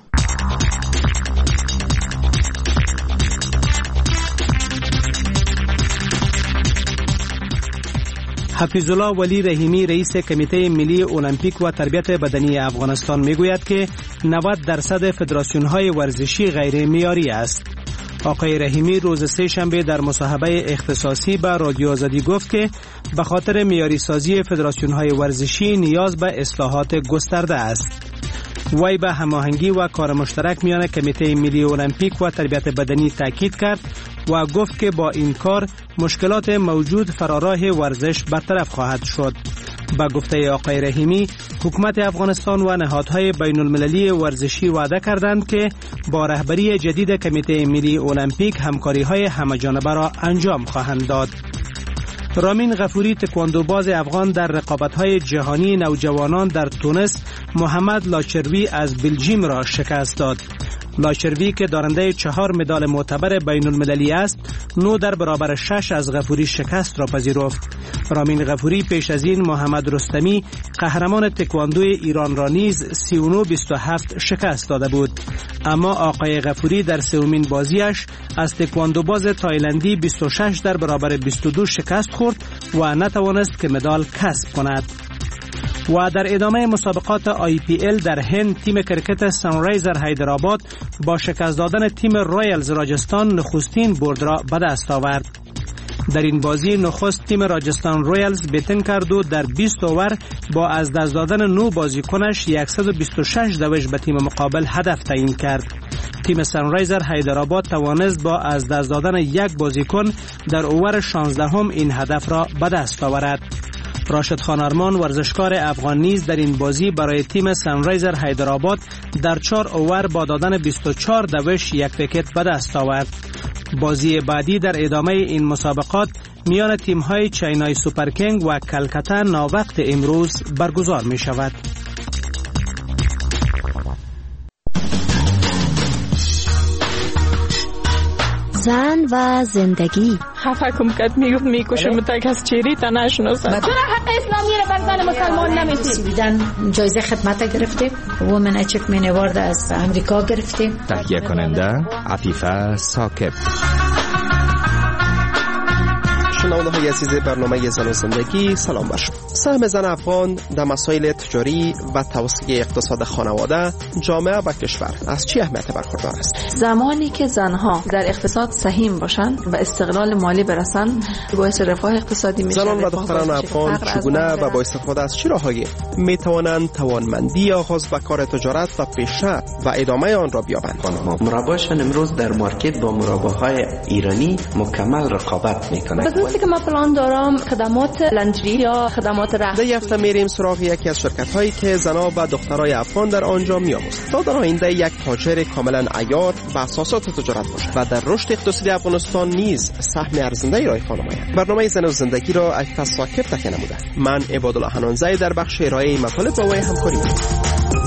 حفیظالله ولی رحیمی رئیس کمیته ملی المپیک و تربیت بدنی افغانستان میگوید که نود درصد فدراسیون‌های ورزشی غیر معیاری است. آقای رحیمی روز سه شنبه در مصاحبه اختصاصی با رادیو آزادی گفت که به خاطر معیاری سازی فدراسیون‌های ورزشی نیاز به اصلاحات گسترده است. وی به هماهنگی و کار مشترک میان کمیته ملی المپیک و تربیت بدنی تاکید کرد و گفت که با این کار مشکلات موجود فراراه ورزش برطرف خواهد شد. با گفته آقای رحیمی، حکومت افغانستان و نهادهای بین المللی ورزشی وعده کردند که با رهبری جدید کمیته ملی المپیک همکاری‌های همه‌جانبه را انجام خواهند داد. رامین غفوری تکواندوباز افغان در رقابت‌های جهانی نوجوانان در تونس محمد لاچروی از بلژیم را شکست داد. لاچروی که دارنده چهار مدال معتبر بین المللی است، نو در برابر شش از غفوری شکست را پذیرفت. رامین غفوری پیش از این محمد رستمی قهرمان تکواندو ایران را نیز سی و نه بیست و هفت شکست داده بود. اما آقای غفوری در سومین بازیش از تکواندوباز تایلندی بیست و شش در برابر بیست و دو شکست خورد و نتوانست که مدال کسب کند. و در ادامه مسابقات آی پی ال در هند، تیم کرکت سانرایزر حیدرآباد با شکست دادن تیم رایلز راجستان نخستین برد را به دست آورد. در این بازی نخست تیم راجستان رویالز بیتن کرد و در بیست اوور با از دست دادن نو بازیکنش صد و بیست و شش دوش به تیم مقابل هدف تعیین کرد. تیم سانرایزر حیدرآباد توانست با از دست دادن یک بازیکن در اوور شانزدهم این هدف را به دست آورد. راشد خان ارمان ورزشکار افغان نیز در این بازی برای تیم سنرایزر حیدرآباد در چهار اوور با دادن بیست و چهار دوش یک ویکت به دست آورد. بازی بعدی در ادامه این مسابقات میان تیم‌های چینای سوپر کینگ و کلکتا ناوقت امروز برگزار می شود. زن و زندگی. خفه کم کد میگفت میکشم تا کس چیری تا نشناسم. چرا حق اسلامی را بر زن مسلمان نمیدید؟ سویدن جایزه خدمت گرفتیم. وومن اچیومنت اوارد از امریکا گرفتیم. تهیه کننده عفیفه ثاقب. شنونده های عزیز برنامه زن و زندگی، سلام بر شما. سهم زن افغان در مسائل تجاری و توسعه اقتصاد خانواده، جامعه و کشور از چه اهمیت برخوردار است؟ زمانی که زنها در اقتصاد سهیم باشند و استقلال مالی برسند، باعث رفاه اقتصادی میشن. زنان و دختران افغان چگونه و با استفاده از چه راههایی می توانند توانمندی آغاز و کار تجارت و پیشرفت و ادامه آن را بیابند؟ مرباشان امروز در مارکت با مرباهای ایرانی مکمل رقابت میکنند. که من پلان دارم خدمات لندری یا خدمات رهبری. در هفته میریم سراغ یکی از شرکت هایی که زنان و دخترای افغان در آنجا میآموزند تا در آینده یک تاجر کاملا عیار و اساسات تجارت باشد و در رشد اقتصادی افغانستان نیز سهم ارزنده را ایفا نماید. برنامه زن و زندگی را عفیفه ثاقب تهیه نموده. من عبادالله حنانزی در بخش ارائه مطالب با وی همکاری می‌کنم.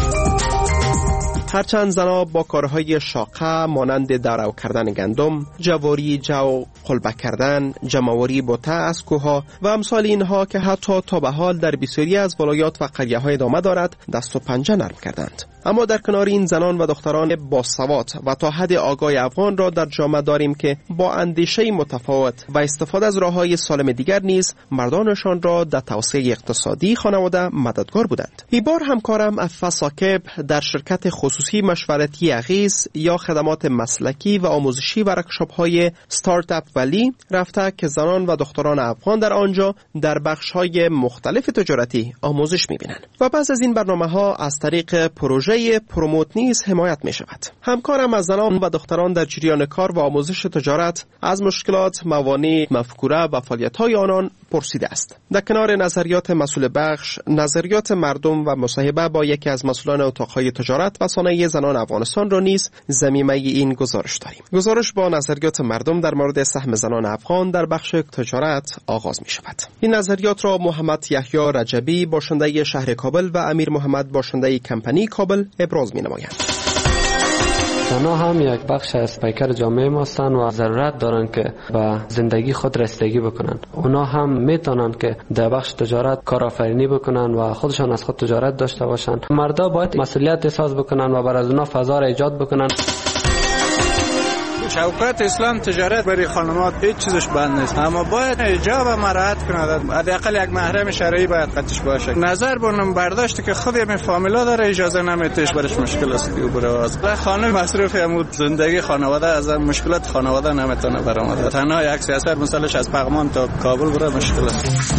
هرچند زنها با کارهای شاقه مانند دارو کردن گندم، جواری جو، قلبه کردن، جمع‌آوری بوته از کوه‌ها و امثال اینها که حتی تا به حال در بسیاری از ولایات و قریه‌ها ادامه دارد، دست و پنجه نرم کردند. اما در کنار این زنان و دختران باسواد و تا حد آگاه افغان را در جامعه داریم که با اندیشه متفاوت و استفاده از راه‌های سالم دیگر نیز مردانشان را در توسعه اقتصادی خانواده مددگار بودند. این بار همکارم عفیفه ثاقب در شرکت خصوصی مشورتی عغیز یا خدمات مسلکی و آموزشی ورکشاپ‌های استارتاپ ولی رفته که زنان و دختران افغان در آنجا در بخش‌های مختلف تجارتی آموزش می‌بینند و بعض از این برنامه‌ها از طریق پروژه پروموت نیز حمایت می شود. همکارم از زنان و دختران در جریان کار و آموزش تجارت از مشکلات، موانع، مفکوره و فعالیت‌های آنان پرسیده است. در کنار نظریات مسئول بخش، نظریات مردم و مصاحبه با یکی از مسئولان اتاق‌های تجارت و صنایع زنان افغانستان را نیز ضمیمه این گزارش داریم. گزارش با نظریات مردم در مورد سهم زنان افغان در بخش تجارت آغاز می شود. این نظریات را محمد یحیی رجبی باشنده شهر کابل و امیر محمد باشنده کمپانی کابل ابراز می نمایند. زنها هم یک بخش از پیکر جامعه ما هستند و ضرورت دارند که به زندگی خود رسیدگی بکنند. اونا هم میتونن که در بخش تجارت کارآفرینی بکنن و خودشان از خود تجارت داشته باشند. مردا باید مسئولیت احساس بکنن و بر از اونا فضا را ایجاد بکنن. شوکت اسلام تجارت برای خانمات هیچ چیزش بند نیست، اما باید حجاب مراعات کنند. حداقل یک محرم شرعی باید قطعش باشه. نظر بونم برداشت که خود همین فامیلا داره اجازه نمیتهش برش مشکل است که بره واز. خانم مصرف هم زندگی خانواده از مشکلات خانواده نمیتونه برآمده. تنها یک سیاست مثلش از پغمان تا کابل بره مشکل است.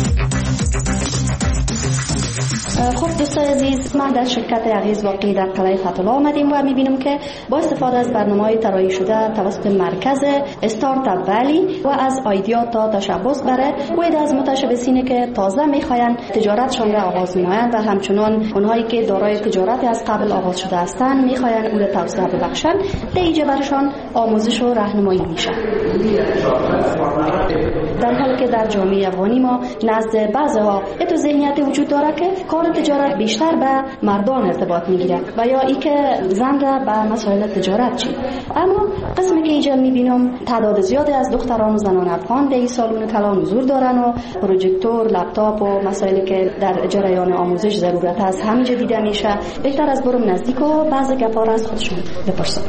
خب دوستان عزیز، ما در شرکت عغیز واقعی در قلعه فتح آمدیم و میبینیم که با استفاده از برنامه‌های طراحی شده توسط مرکز استارتاپ ولی و از ایدیا تا تشبث برای کوید از متشبثینه که تازه میخواین تجارتشان را آغاز نمایند و همچنان اونهایی که دارای تجارت از قبل آغاز شده هستند میخواین اون را توسعه ببخشن، دیگه برشان آموزش و راهنمایی میشه. در حالی که در جامعه افغانی ما نزد بعضها اتو ذهنیت وجود داره که کار تجارت بیشتر به مردان ارتباط میگیره و یا ای که زن را به مسائل تجارت چی. اما قسمی که اینجا میبینم تعداد زیادی از دختران و زنان افغان در این سالن کلان حضور دارن و پروژکتور، لپتاپ و مسائلی که در جریان آموزش ضرورت است همینجا دیده میشه. بهتر از برم نزدیک و بعض گپا را از خودشون بپرسم.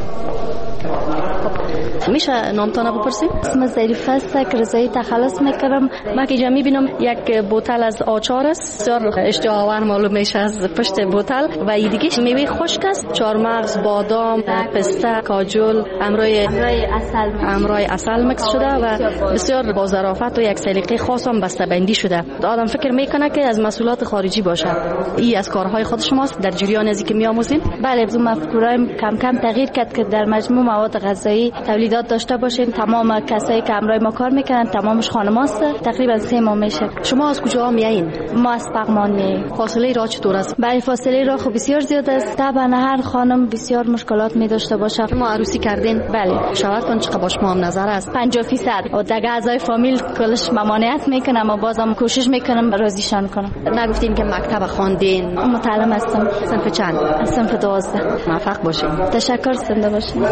میشه نامتان بپرسیم؟ اسم ظریف است که رضایی تخلص میکردم. من که اینجا میبینم یک بوتل از آچار است، بسیار اشتها آور معلوم میشه از پشت بوتل و این دیگه میوه خشک است، چهارمغز، بادام، پسته، کاجول، امرای اصل امرای اصل مکس شده و بسیار با ظرافت و یک سلیقه خاص هم بسته‌بندی شده. آدم فکر میکنه که از محصولات خارجی باشه. این از کارهای خود شماست در جریان ازی که میآموزین؟ بله، از مفکورای کم کم تغییر کرد که در مجموع مواد غذایی تولید تمدیدات داشته باشیم. تمام کسایی که همراه ما کار میکنن تمامش خانماست. تقریبا سه ماه میشه. شما از کجا میایین؟ ما از پغمان میاییم. فاصله راه چطور است؟ برای فاصله راه خب بسیار زیاد است. طبعا هر خانم بسیار مشکلات می داشته باشه. شما عروسی کردین؟ بله. شوهرتون چقدر با شما هم نظر است؟ پنجاه درصد. و دیگه اعضای فامیل کلش ممانعت میکنم اما بازم کوشش میکنم راضیشان کنم. نگفتین که مکتب خواندین؟ متعلم هستم. صنف چند؟ صنف دوازده. موفق باشین. تشکر. زنده باشین.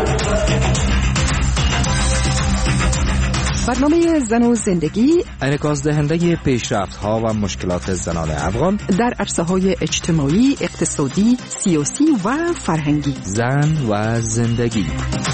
برنامه زن و زندگی انعکاس دهنده پیشرفت‌ها و مشکلات زنان افغان در عرصه‌های اجتماعی، اقتصادی، سیاسی و فرهنگی. زن و زندگی.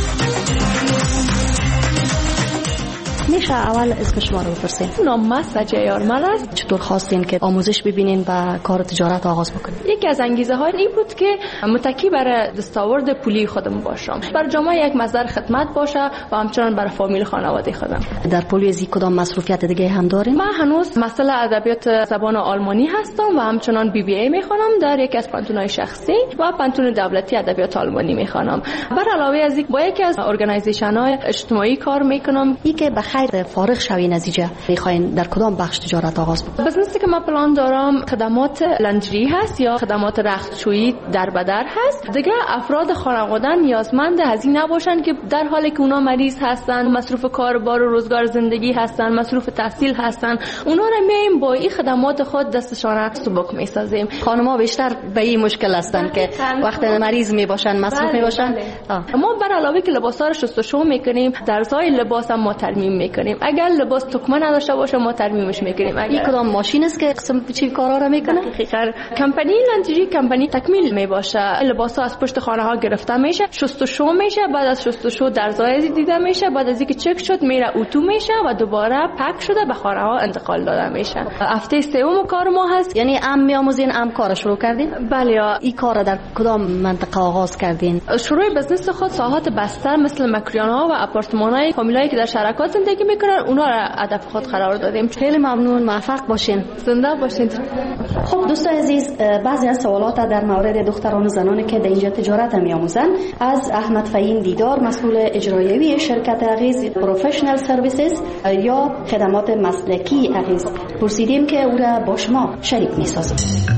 میشه اول اسم شما رو بپرسیم؟ نام من سجه آرمل است. چطور خواستین که آموزش ببینین و کار تجارت آغاز بکنین؟ یکی از انگیزه های این بود که متکی برای دستاورد پولی خودم باشم، بر جامعه یک مصدر خدمت باشه و همچنان برای فامیل خانواده خودم. در پولیزی کدام مصروفیت دیگه هم دارین؟ من هنوز مسئله ادبیات زبان آلمانی هستم و همچنان بی بی ای میخوانم در یکی از پانتون‌های شخصی و پانتون دولتی ادبیات آلمانی میخوانم. بر علاوه از این با یکی از ارگانایزیشن‌های اجتماعی کار میکنم. این که خیر فارغ شوی نتیجه میخواین در کدام بخش تجارت آغاز بکنید؟ بزنسی که من پلان دارم خدمات لنجری هست یا خدمات رختشویی در بدر هست. دیگه افراد خانواده نیازمند هزینه نباشن که در حالی که اونا مریض هستن، مصروف کار بار و روزگار زندگی هستن، مصروف تحصیل هستن، اونا رو میایم با این خدمات خود دستشان سبک میسازیم. خانم‌ها بیشتر به این مشکل هستن که وقت مریض میباشن، مصروف میباشن. ما بر علاوه که لباسا رو شستشو میکنیم، درزای لباس هم ما ترمیم میکنیم. اگر لباس تکمه نداشته باشه ما ترمیمش میکنیم. این کدام ماشین است که قسم چی کارا رو میکنه؟ دقیقاً کمپانی لنجری کمپانی تکمیل میباشه. لباسا از پشت خانه ها گرفته میشه، شستشو میشه، بعد از شستشو درزای دیده میشه، بعد از اینکه چک شد میره اتو میشه و دوباره پک شده به خانه ها انتقال داده میشه. هفته سوم کار ما هست. یعنی ام میآموزین، ام کار شروع کردین؟ بله. این کار در کدام منطقه آغاز کردین؟ شروع بزنس خود ساحات بستر مثل مکریان ها و آپارتمان های فامیلایی که در شرکات زندگی میکنن اونا را هدف خود قرار دادیم. خیلی ممنون، موفق باشین. زنده باشین. خب دوستان عزیز، بعضی از سوالات در مورد دختران و زنانی که در اینجا تجارت میآموزند از احمد فهیم دیدار، مسئول اجرایی شرکت اغیز پروفشنال سرویسز یا خدمات مسلکی اغیز پرسیدیم که او را با شما شریک می‌سازد.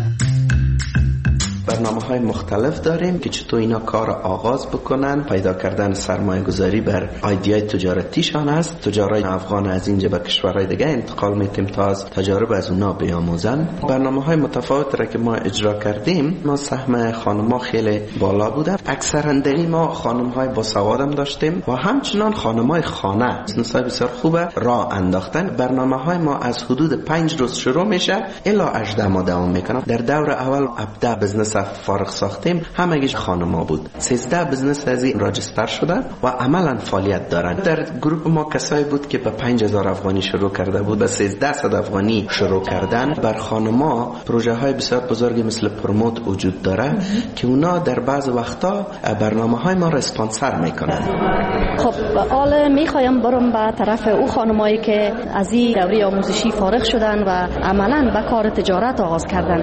برنامه های مختلف داریم که چطور اینا کار آغاز بکنن. پیدا کردن سرمایه گذاری بر ایده تجارتیشان است. تجارای افغان از اینجا به کشورهای دیگه انتقال میتیم تا از تجارب از اونا بیاموزن. برنامه های متفاوت را که ما اجرا کردیم، ما سهم خانم ها خیلی بالا بوده. اکثرا در ما خانم های با سوادم داشتیم و همچنان خانم های خانه بزنس های بسیار خوبه را انداختن. برنامه های ما از حدود پنج روز شروع میشه الی هجده ماه دوام میکنه. در دور اول ابدا بزنس فارغ ساختیم همگیش خانم‌ها بود. سیزده بزنس از این راجستر شده و عملا فعالیت دارن. در گروه ما کسایی بود که به پنج هزار افغانی شروع کرده بود، به سیزده صد افغانی شروع کردن. بر خانم‌ها پروژه های بسیار بزرگی مثل پروموت وجود داره که اونا در بعض وقتا برنامه های ما را اسپانسر میکنن. خب حالا میخوایم برم به طرف او خانمایی که از این دوره آموزشی فارغ شدن و عملا به کار تجارت آغاز کردن.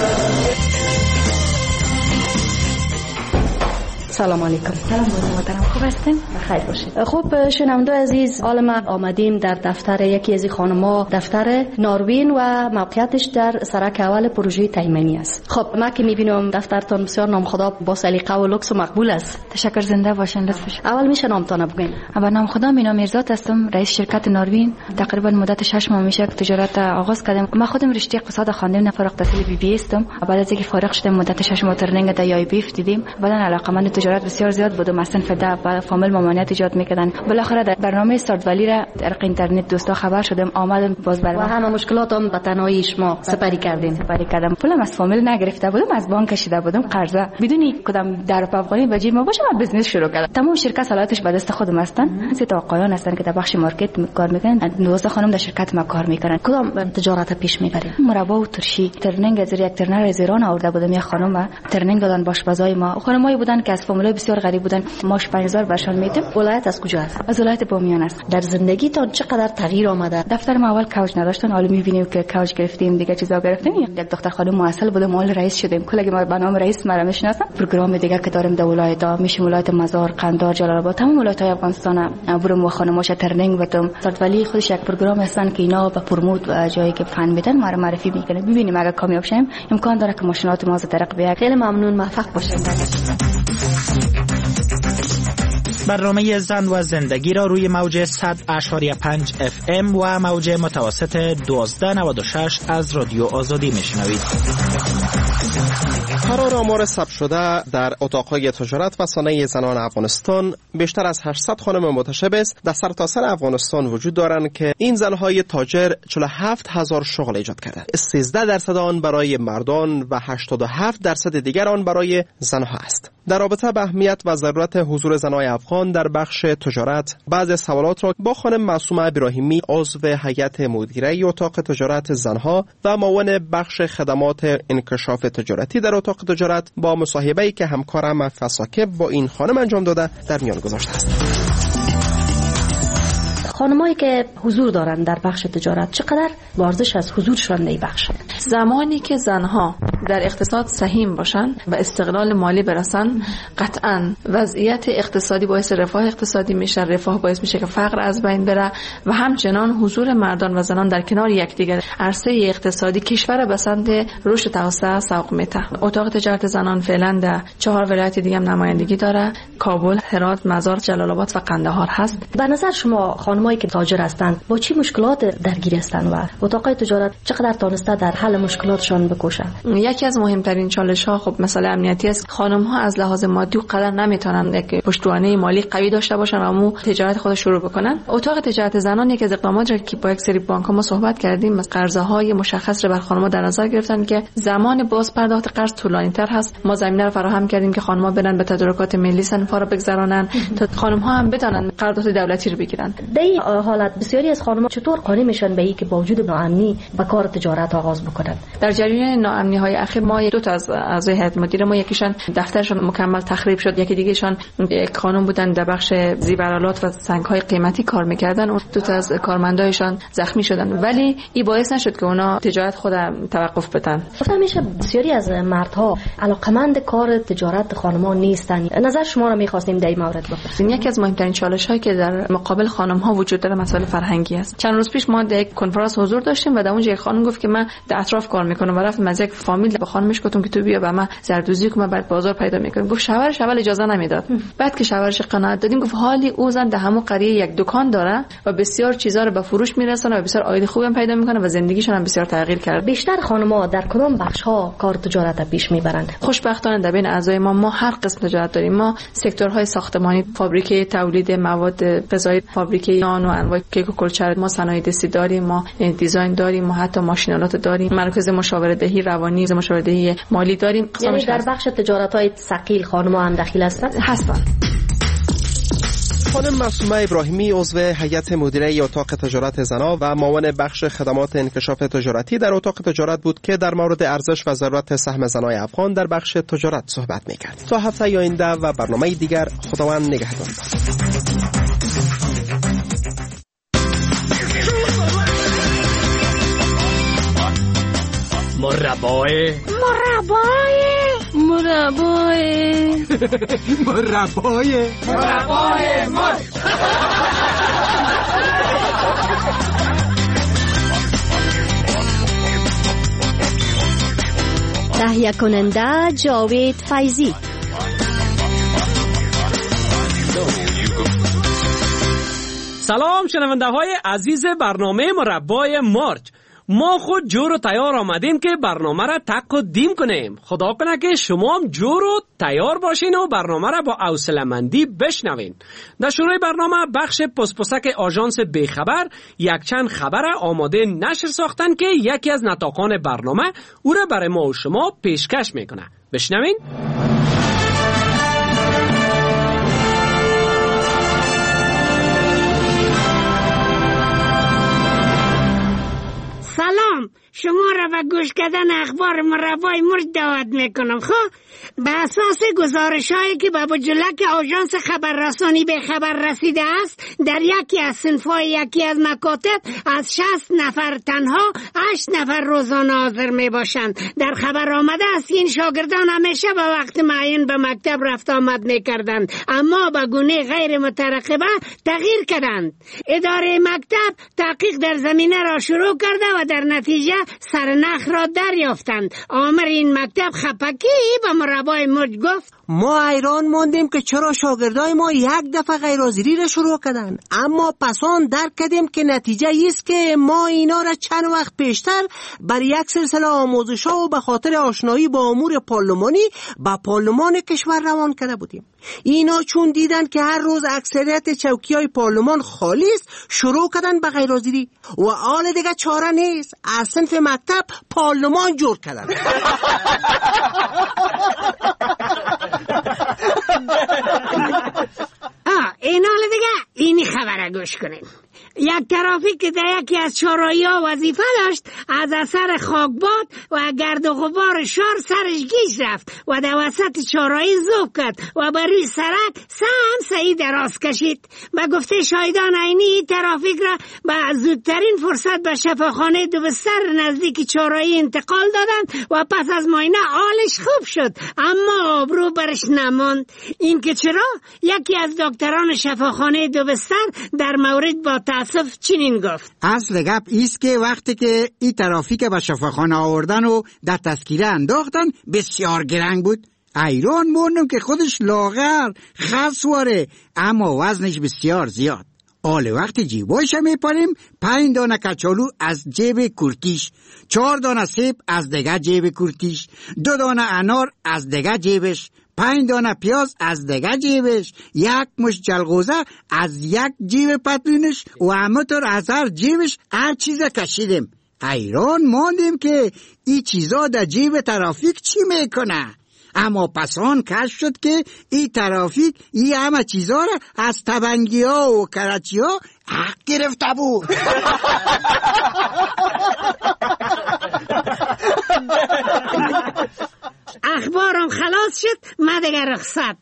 سلام علیکم. سلام محترم، خوب هستین؟ خیر باشید. خوب شنونده عزیز، حالا ما آمدیم در دفتر یکی از خانم‌ها، دفتر ناروین و موقعیتش در سرک اول پروژه تایمنی است. خب ما که می‌بینم دفترتون بسیار نامخدا با سلیقه و لوکس و مقبول است. تشکر. زنده باشین. لطفش. اول میشه نامتون بگین؟ اول نام خدا مینا میرزاد هستم، رئیس شرکت ناروین. تقریبا مدت شش ماه میشه که تجارت آغاز کردم. من خودم رشته اقتصاد خواندم، فارغ التحصیل بی بی هستم. بعد از اینکه فارغ شدم مدت شش ماه ترنینگ در ای بی دیدیم. بعدن علاقه‌مند تجارت بسیار زیاد بودم. مثلا فدا و فامیل ممانعت ایجاد میکردن. بالاخره در برنامه استارت ولی را در اینترنت دوستا خبر شدم، آمدم باز برام. و همه مشکلاتم به تنهایی شما سپری کردین. سپری کردم. پولم از فامیل نگرفته بودم، از بانک کشیده بودم قرضه. بدون کدام در افغانی به جیب ما باشه من بزنس شروع کردم. تمام شرکت صلاحیتش به دست خودم هستن. سه تا آقایان هستن که در بخش مارکت کار میکنن. دوستا خانم در شرکت ما کار میکنن. کدام تجارت پیش میبرین؟ مربا و ترشی. ترنینگ از یک ترنر از ایران آورده بودم. یک خانم ترنینگ دادن باش بازای ما. خانمایی بودن که از فامیلای بسیار غریب بودن. ماش پنج نظر برشان میدیم. ولایت از کجا است؟ از ولایت بامیان است. در زندگی تا چقدر تغییر آمده؟ دفتر ما اول کوچ نداشتن، حالا میبینیم که کوچ گرفتیم، دیگه چیزا گرفتیم. یک دختر خانم مؤثل بودم، مال رئیس شدیم. کلا ما به نام رئیس مرا میشناسن. پروگرام دیگه که داریم در ولایت ها میشه ولایت مزار، قندار، جلال آباد، تمام ولایت های افغانستان برم و خانماش ترنینگ بدم. سرت ولی خودش یک پروگرام هستن که اینا به پروموت و جایی که فن میدن ما رو معرفی میکنه. ببینیم اگه کامیاب شیم امکان داره که ماشینات ما زدرق بیاد. خیلی ممنون، موفق باشید. برنامه زن و زندگی را روی موج صد اشاری پنج اف ام و موج متوسط دوازده نود و شش از رادیو آزادی میشنوید. قرار آمار ثبت شده در اتاقهای تجارت و صنایع زنان افغانستان بیشتر از هشتصد خانم متشبث در سرتاسر افغانستان وجود دارند که این زنهای تاجر چهل و هفت هزار شغل ایجاد کردند. سیزده درصد آن برای مردان و هشتاد و هفت درصد دیگر آن برای زنها است. در رابطه با اهمیت و ضرورت حضور زنان افغان در بخش تجارت بعضی سوالات را با خانم معصومه ابراهیمی عضو هیئت مدیره اتاق تجارت زنها و معاون بخش خدمات انکشاف تجارتی در اتاق تجارت با مصاحبه‌ای که همکارم عفیف ساکب با این خانم انجام داده در میان گذاشته است. خانمایی که حضور دارن در بخش تجارت چقدر ارزش از حضورشان در این بخش؟ زمانی که زنها در اقتصاد سهیم باشن و استقلال مالی برسن، قطعاً وضعیت اقتصادی باعث رفاه اقتصادی میشه، رفاه باعث میشه که فقر از بین بره و همچنان حضور مردان و زنان در کنار یکدیگر عرصه اقتصادی کشور به سمت رشد توسعه سوق میده. اتاق تجارت زنان فعلا در چهار ولایت دیگه هم نمایندگی داره: کابل، هرات، مزار، جلال آباد و قندهار هست. به نظر شما خانمایی که تاجر هستند با چه مشکلات درگیر هستند و اتاق تجارت چقدر تونسته در حل مشکلاتشان بکوشند؟ یکی از مهمترین چالش ها خب مسئله امنیتی است. خانم ها از لحاظ مادی قدر نمیتونن یک پشتوانه مالی قوی داشته باشن و مو تجارت خود شروع بکنن. اتاق تجارت زنان یک از اقداماتی که با یک سری بانک ها ما صحبت کردیم، از قرضه های مشخص رو بر خانم ها در نظر گرفتن که زمان باز پرداخت قرض طولانی تر هست. ما زمینه رو فراهم کردیم که خانم ها برن به تدارکات ملی صنفا رو بگذرانن تا خانم ها هم بتونن قرارداد دولتی رو بگیرن. در این حالت بسیاری از خانم ها چطور قانع میشن به اینکه با وجود ناامنی به کار تجارت آغاز بکنن؟ در جریان ناامنی های اخیر ما دو تا از اعضای هیئت مدیره ما، یکیشان دفترشون مکمل تخریب شد، یکی دیگهشان یک خانم بودن در بخش زیورآلات و سنگ های قیمتی کار میکردن، اون دو تا از کارمندایشان زخمی شدن، ولی این باعث نشد که اونا تجارت خود توقف بدن. گفتم میشه بسیاری از مردها علاقمند کار تجارت خانم‌ها نیستن. نظر شما رو می‌خواستیم در این مورد بپرسیم. یکی از مهمترین چالش‌هایی که در مقابل خانم‌ها وجود داره مسائل فرهنگی است. چند روز پیش ما در یک کنفرانس حضور داشتیم و در اونجا یک خانم گفت که من در اطراف کار میکنم و رفتم از یک فامیل به خانمش گفتم که تو بیا و من زردوزی کنم بعد بازار پیدا میکنم. گفت شوهرش اول اجازه نمیداد، بعد که شوهرش قناعت دادیم گفت حالی او زن در همون قریه یک دکان داره و بسیار چیزا رو به فروش میرسونه و بسیار عاید خوبی هم پیدا میکنه و زندگیشون هم بسیار تغییر کرد. بیشتر خانم‌ها در کدام بخش‌ها کار تجارت پیش میبرند؟ خوشبختانه در بین اعضای ما ما هر قسم تجارت داریم. ما سکتورهای ساختمانی، فابریکه تولید مواد غذایی، فابریکه نان و انواع کیک و کلچر، ما صنایع دستی داریم، ما دیزاین داریم، ما حتی ماشینالات داریم، مرکز مشاوره دهی روانی، مشاوره دهی مالی داریم. یعنی در بخش تجارت‌های ثقیل خانم‌ها هم داخل هستند؟ هستند. خانم معصومه ابراهیمی عضو هیئت مدیره اتاق تجارت زنان و معاون بخش خدمات انکشاف تجارتی در اتاق تجارت بود که در مورد ارزش و ضرورت سهم زنان افغان در بخش تجارت صحبت می‌کرد. تا هفته آینده و برنامه دیگر، خداوند نگهدار. مربای مربای مربای مربای مربای مر تهیه کننده جاوید فیضی. سلام شنونده های عزیز برنامه مربای مارچ. ما خود جور و تیار آمدیم که برنامه را تقدیم کنیم. خدا کنه که شما هم جور و تیار باشین و برنامه را با حوصله‌مندی بشنوین. در شروع برنامه بخش پسپسک آژانس بیخبر یک چند خبر آماده نشر ساختن که یکی از نطاقان برنامه او را برای ما و شما پیشکش میکنه. بشنوین. سلام، شما را به گوش کردن اخبار مربای مرج دعوت میکنم. خب به اساس گزارش هایی که به بجلک آژانس خبررسانی به خبر رسیده است، در یکی از صنف‌های یکی از مکاتب از شصت نفر تنها هشت نفر روزانه حاضر می باشند. در خبر آمده است این شاگردان همیشه به وقت معین به مکتب رفت آمد می کردند، اما به گونه غیر مترقبه تغییر کردند. اداره مکتب تحقیق در زمینه را شروع کرده و در نتیجه سرنخ را دریافتند. آمر این مکتب خپکی به مربای مرج گفت ما حیران ماندیم که چرا شاگردای ما یک دفعه غیرحاضری را شروع کردن، اما پس آن درک کردیم که نتیجه ایست که ما اینا را چند وقت پیشتر بر یک سلسله آموزش‌ها و به خاطر آشنایی با امور پارلمانی به پارلمان کشور روان کرده بودیم. اینا چون دیدن که هر روز اکثریت چوکی‌های پارلمان خالی است، شروع کردن به غیرحاضری و حال دیگه چاره نیست، از صنف مکتب پارلمان جور کردن. آه این حال دیگه اینی خبره گوش کنیم. یک ترافیک که در یکی از چهارراهی‌ها وظیفه داشت، از اثر خاکباد و گرد و غبار شار سرش گیج رفت و در وسط چهارراهی ذوب کرد و بر روی سرک سهم سعی دراز کشید. به گفته شاهدان عینی این ترافیک را به زودترین فرصت به شفاخانه دو بستر نزدیک چهارراهی انتقال دادند و پس از معاینه حالش خوب شد، اما آبرو برش نماند. این که چرا؟ یکی از دکتران شفاخانه دو بستر در مورد با تاسف چنین گفت: اصل گپ ایست که وقتی که این ترافیک به شفاخانه آوردن و در تذکیره انداختن بسیار گرنگ بود. ایران مونم که خودش لاغر خسواره اما وزنش بسیار زیاد. آل وقتی جیبایش میپاریم پنج دانه کچالو از جیب کورتیش، چهار دانه سیب از دیگه جیب کورتیش، دو دانه انار از دیگه جیبش، پنج دانه پیاز از دیگه جیبش، یک مش جلغوزه از یک جیب پتلونش و همطور از هر جیبش هر چیز کشیدیم. حیران ماندیم که این چیزا در جیب ترافیک چی میکنه، اما پس آن کشف شد که این ترافیک این همه چیزا را از تبنگی ها و کرچی ها حق گرفته بود. اخبارم خلاص شد، ما دیگه رخصت.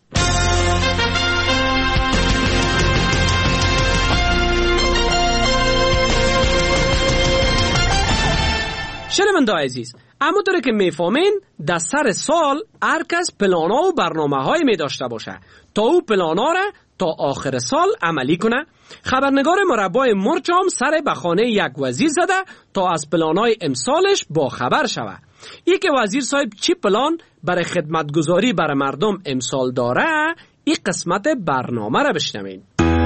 شنونده عزیز، اما طوری که میفهمین در سر سال هر کس پلانا و برنامه های می داشته باشه تا او پلانا را تا آخر سال عملی کنه. خبرنگار مربای مرج هم سر به خانه یک وزیر زده تا از پلانای امسالش با خبر شوه. ای که وزیر صاحب چی پلان برای خدمتگزاری برای مردم امسال داره، این قسمت برنامه را بشنوین.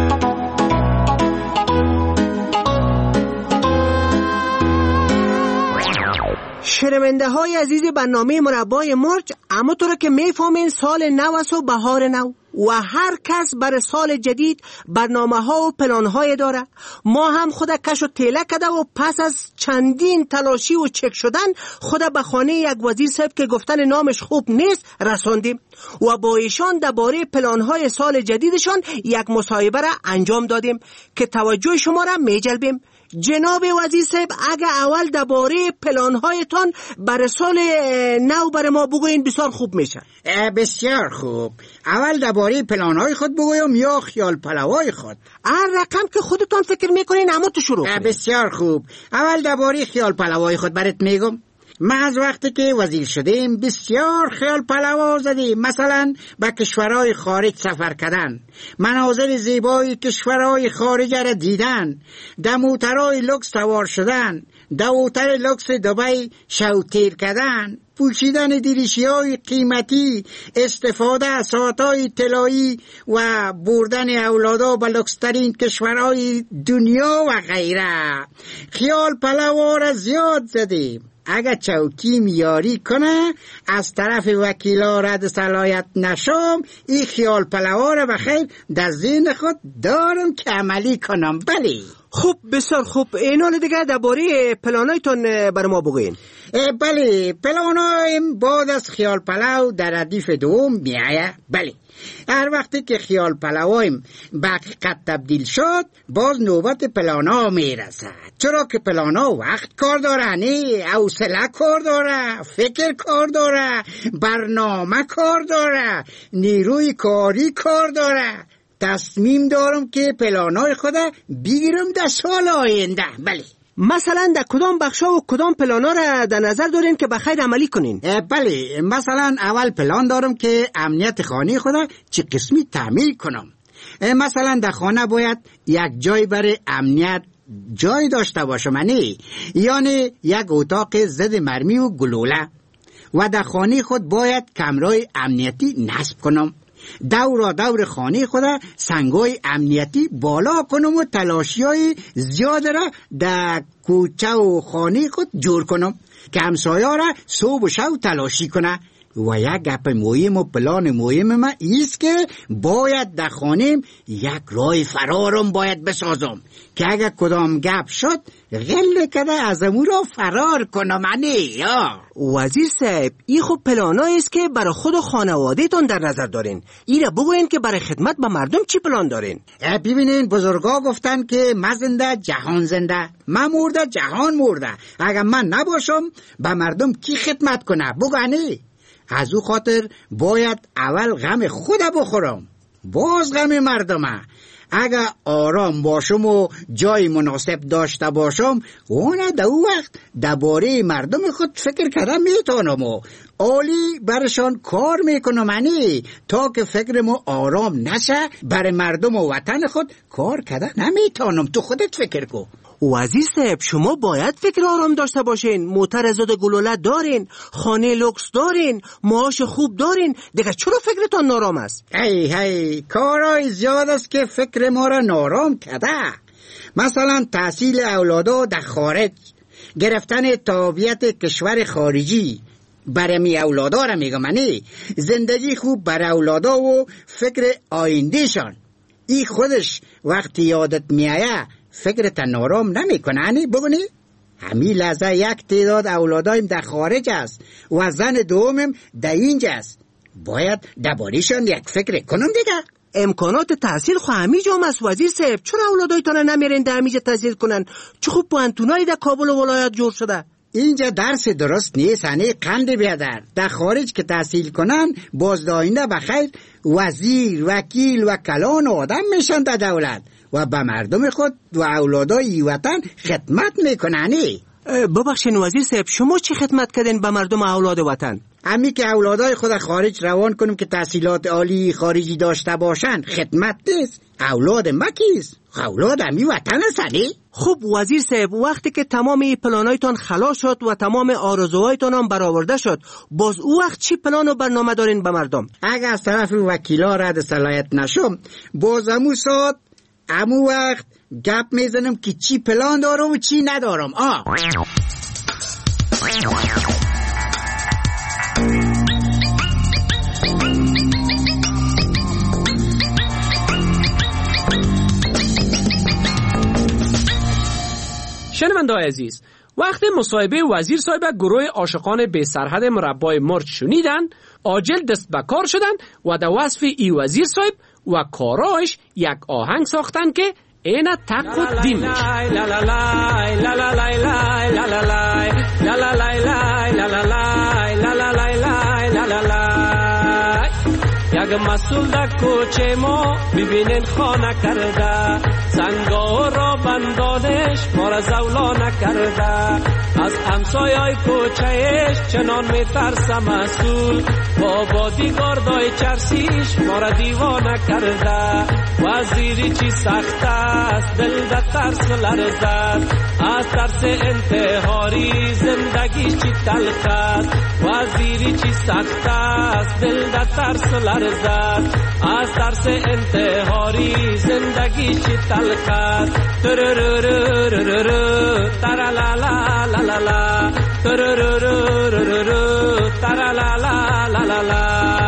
شنونده های عزیز برنامه مربای مرج، اما تو را که میفهمین سال نو است و بهار نو و هر کس برای سال جدید برنامه ها و پلان های داره. ما هم خود کش و تیله کده و پس از چندین تلاشی و چک شدن خود به خانه یک وزیر صاحب که گفتن نامش خوب نیست رساندیم و با ایشان درباره پلان های سال جدیدشان یک مصاحبه را انجام دادیم که توجه شما را میجلبیم. جناب وزیر صاحب، اگه اول درباره پلان‌هایتان برای سال نو برای ما بگوین بسیار خوب میشه. بسیار خوب. اول درباره پلان‌های خود بگویم یا خیال پلوهای خود؟ هر رقم که خودتان فکر میکنین اما تو شروع کنید. بسیار خوب. اول درباره خیال پلوهای خود برات میگم. ما از وقتی که وزیر شدیم بسیار خیال پلوا زدیم، مثلا به کشورهای خارج سفر کردن، مناظر زیبای کشورهای خارج را دیدن، در موترهای لکس سوار شدن، در هتل لکس دبی شوتیر کردن، پوشیدن دریشی های قیمتی، استفاده از ساعتهای طلایی و بردن اولادا به لکسترین کشورهای دنیا و غیره. خیال پلوا را زیاد زدیم. اگر چوکی میاری کنه از طرف وکیلا رد صلاحیت نشم، این خیال پلوا را بخیر در ذهن خود دارم که عملی کنم. بلی خب بسیار خوب. این حال دیگه درباره پلانایتون بر ما بگوین. بله، پلانایم بعد از خیال پلو در ردیف دوم میایه. بله، هر وقتی که خیال پلوایم به حقیقت تبدیل شد باز نوبت پلانا میرسد. چرا که پلانا وقت کار داره، نه حوصله کار داره، فکر کار داره، برنامه کار داره، نیروی کاری کار داره. تصمیم دارم که پلانای خدا بگیرم در سال آینده. بله، مثلا در کدام بخشا و کدام پلانا را در نظر دارین که بخیر عملی کنین؟ بله، مثلا اول پلان دارم که امنیت خانه خدا چه قسمی تعمیر کنم. مثلا در خانه باید یک جای برای امنیت جای داشته باشم، نه یعنی یک اتاق ضد مرمی و گلوله، و در خانه خود باید کمرای امنیتی نصب کنم. دور دور خانه خدا سنگای امنیتی بالا کنم و تلاشیای زیاد را در کوچه و خانه خود جور کنم که همسایه را صبح و شب تلاشی کنه. و یک گپ مهم و پلان مهم من ایست که باید در خانه‌ام یک راه فرارم باید بسازم که اگر کدام گپ شد غل کده از امو را فرار کنم. یا وزیر صاحب، این خب پلانایی است که برای خود و خانواده تان در نظر دارین. این را بگوین که برای خدمت به مردم چی پلان دارین؟ ببینین، بزرگا گفتن که من زنده جهان زنده، من مرده جهان مرده. اگر من نباشم به مردم کی خدمت کنه؟ بگانی. از او خاطر باید اول غم خود بخورم باز غم مردمه. اگر آرام باشم و جای مناسب داشته باشم اونه در او وقت درباره مردم خود فکر کردن میتونم و عالی برشان کار میکنم، انی تا که فکرمو آرام نشه برای مردم و وطن خود کار کردن نمیتونم. تو خودت فکر کن. وزیر صاحب، شما باید فکر آرام داشته باشین. موتر زاد گلوله دارین، خانه لوکس دارین، معاش خوب دارین، دیگه چرا فکرتان نارام است؟ هی هی کارای زیاد است که فکر ما را نارام کرده. مثلا تحصیل اولادا در خارج، گرفتن تابعیت کشور خارجی برای می اولادا را میگم، منی زندگی خوب برای اولادا و فکر آیندهشان. ای خودش وقتی یادت میایه فکرت نارام نمیکنه، انی بگونی؟ همین لحظه یک تعداد اولادایم در خارج است و زن دومم در اینجا است. باید درباره‌شان یک فکر کنم دیگه. امکانات تحصیل خو همی جام است وزیر صاحب. چرا اولادایتان نمیرین در همیجا تحصیل کنن؟ چه خوب پوانتونایی در کابل و ولایت جور شده. اینجا درس درست نیست، انی قند بیادر. در خارج که تحصیل کنن باز آینده بخیر وزیر، وکیل و کلان آدم میشن در دولت و به مردم خود و اولادای وطن خدمت میکننی. ببخشین وزیر صاحب، شما چی خدمت کردین به مردم اولاد وطن؟ امی که اولادای خود خارج روان کنم که تحصیلات عالی خارجی داشته باشن خدمت نیست. اولاد ما کیست؟ اولاد امی وطن هستنی؟ خب وزیر صاحب، وقتی که تمام پلانایتان خلاص شد و تمام آرزوهایتان هم برآورده شد، باز او وقت چی پلان و برنامه دارین به مردم؟ اگر از طرف وکیلا رد صلاحیت نشم باز امو ساعت امو وقت گپ میزنم که چی پلان دارم و چی ندارم. آه شنونده‌های عزیز، وقتی مصاحبه وزیر صاحب گروه عاشقان بی سرحد مربای مرج شنیدن، عاجل دست به کار شدن و در وصف ای وزیر صاحب و کاراش یک آهنگ ساختن که اینا تق و دیم یک مسئول در کوچه ما ببینین خانه کرده، سنگا را بندانش ما را زولا نکرده، از همسایای کوچهش چنان می ترسم مسئول، با بادیگاردای چرسیش ما را دیوانه کرده، وزیری چی سخت است دل در ترس لرزد، از ترس انتحاری زندگی چی تلخ است، وزیری چی سخت است دل در ترس لرزد، از ترس انتحاری زندگی چی تلخ است. ترررررررر ترلالالالا ترررررررر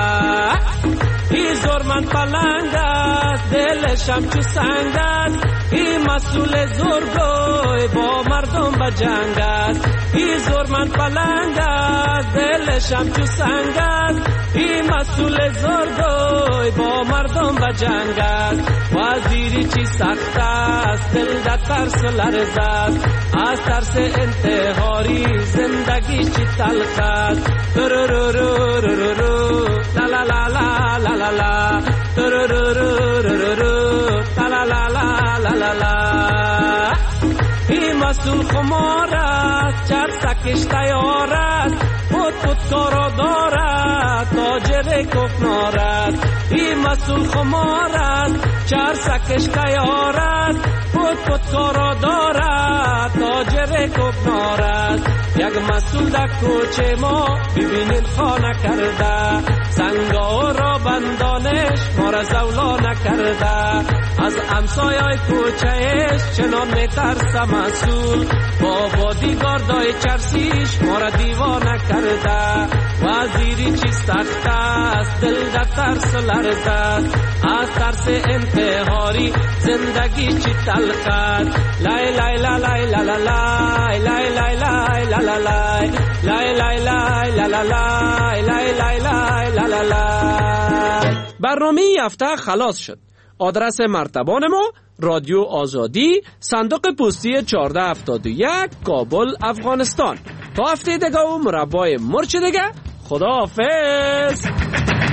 ترلالالالا ای زور من پلنگ است دلشم چو سنگ است، این مسئول زورگوی با مردم به جنگ است، این زورمن پلنگ است دلشم تو سنگ است. این مسئول زورگوی با مردم به جنگ است، وزیری چی سخت است دل در ترس لرز است، از ترس انتحاری زندگی چی تلخ است. ترورورورورورو لا لا لا لا لا لا لا ترورورورورورو لا لا لا لا لا لا. این مسئول خمار است چر سکش تیار است، خود خود کارا دارد تاجر کفنار است. این مسئول خمار است چر سکش تیار است، خود خود کارا دارد تاجر کفنار است. یک مسئول در کوچه ما ببینین خانه کرده، سنگا را بندانش ما را زولا نکرده. از امسایای کوچهش چنان میترسه مسئول، با بادیگاردای چرسیش ما را دیوانه کرده. وزیری چی سخت است دل در ترس لرز است، از ترس انتحاری زندگی چی تلخ است. لای لای لای لای لای لای لای لای لای لای لای لای لای لای لای لای لای لای لای. برنامه این هفته خلاص شد. آدرس مرتبان ما رادیو آزادی، صندوق پستی چهارده هفتاد و یک، کابل، افغانستان. تا هفته دیگه و مربای مرچ دیگه، خدا حافظ.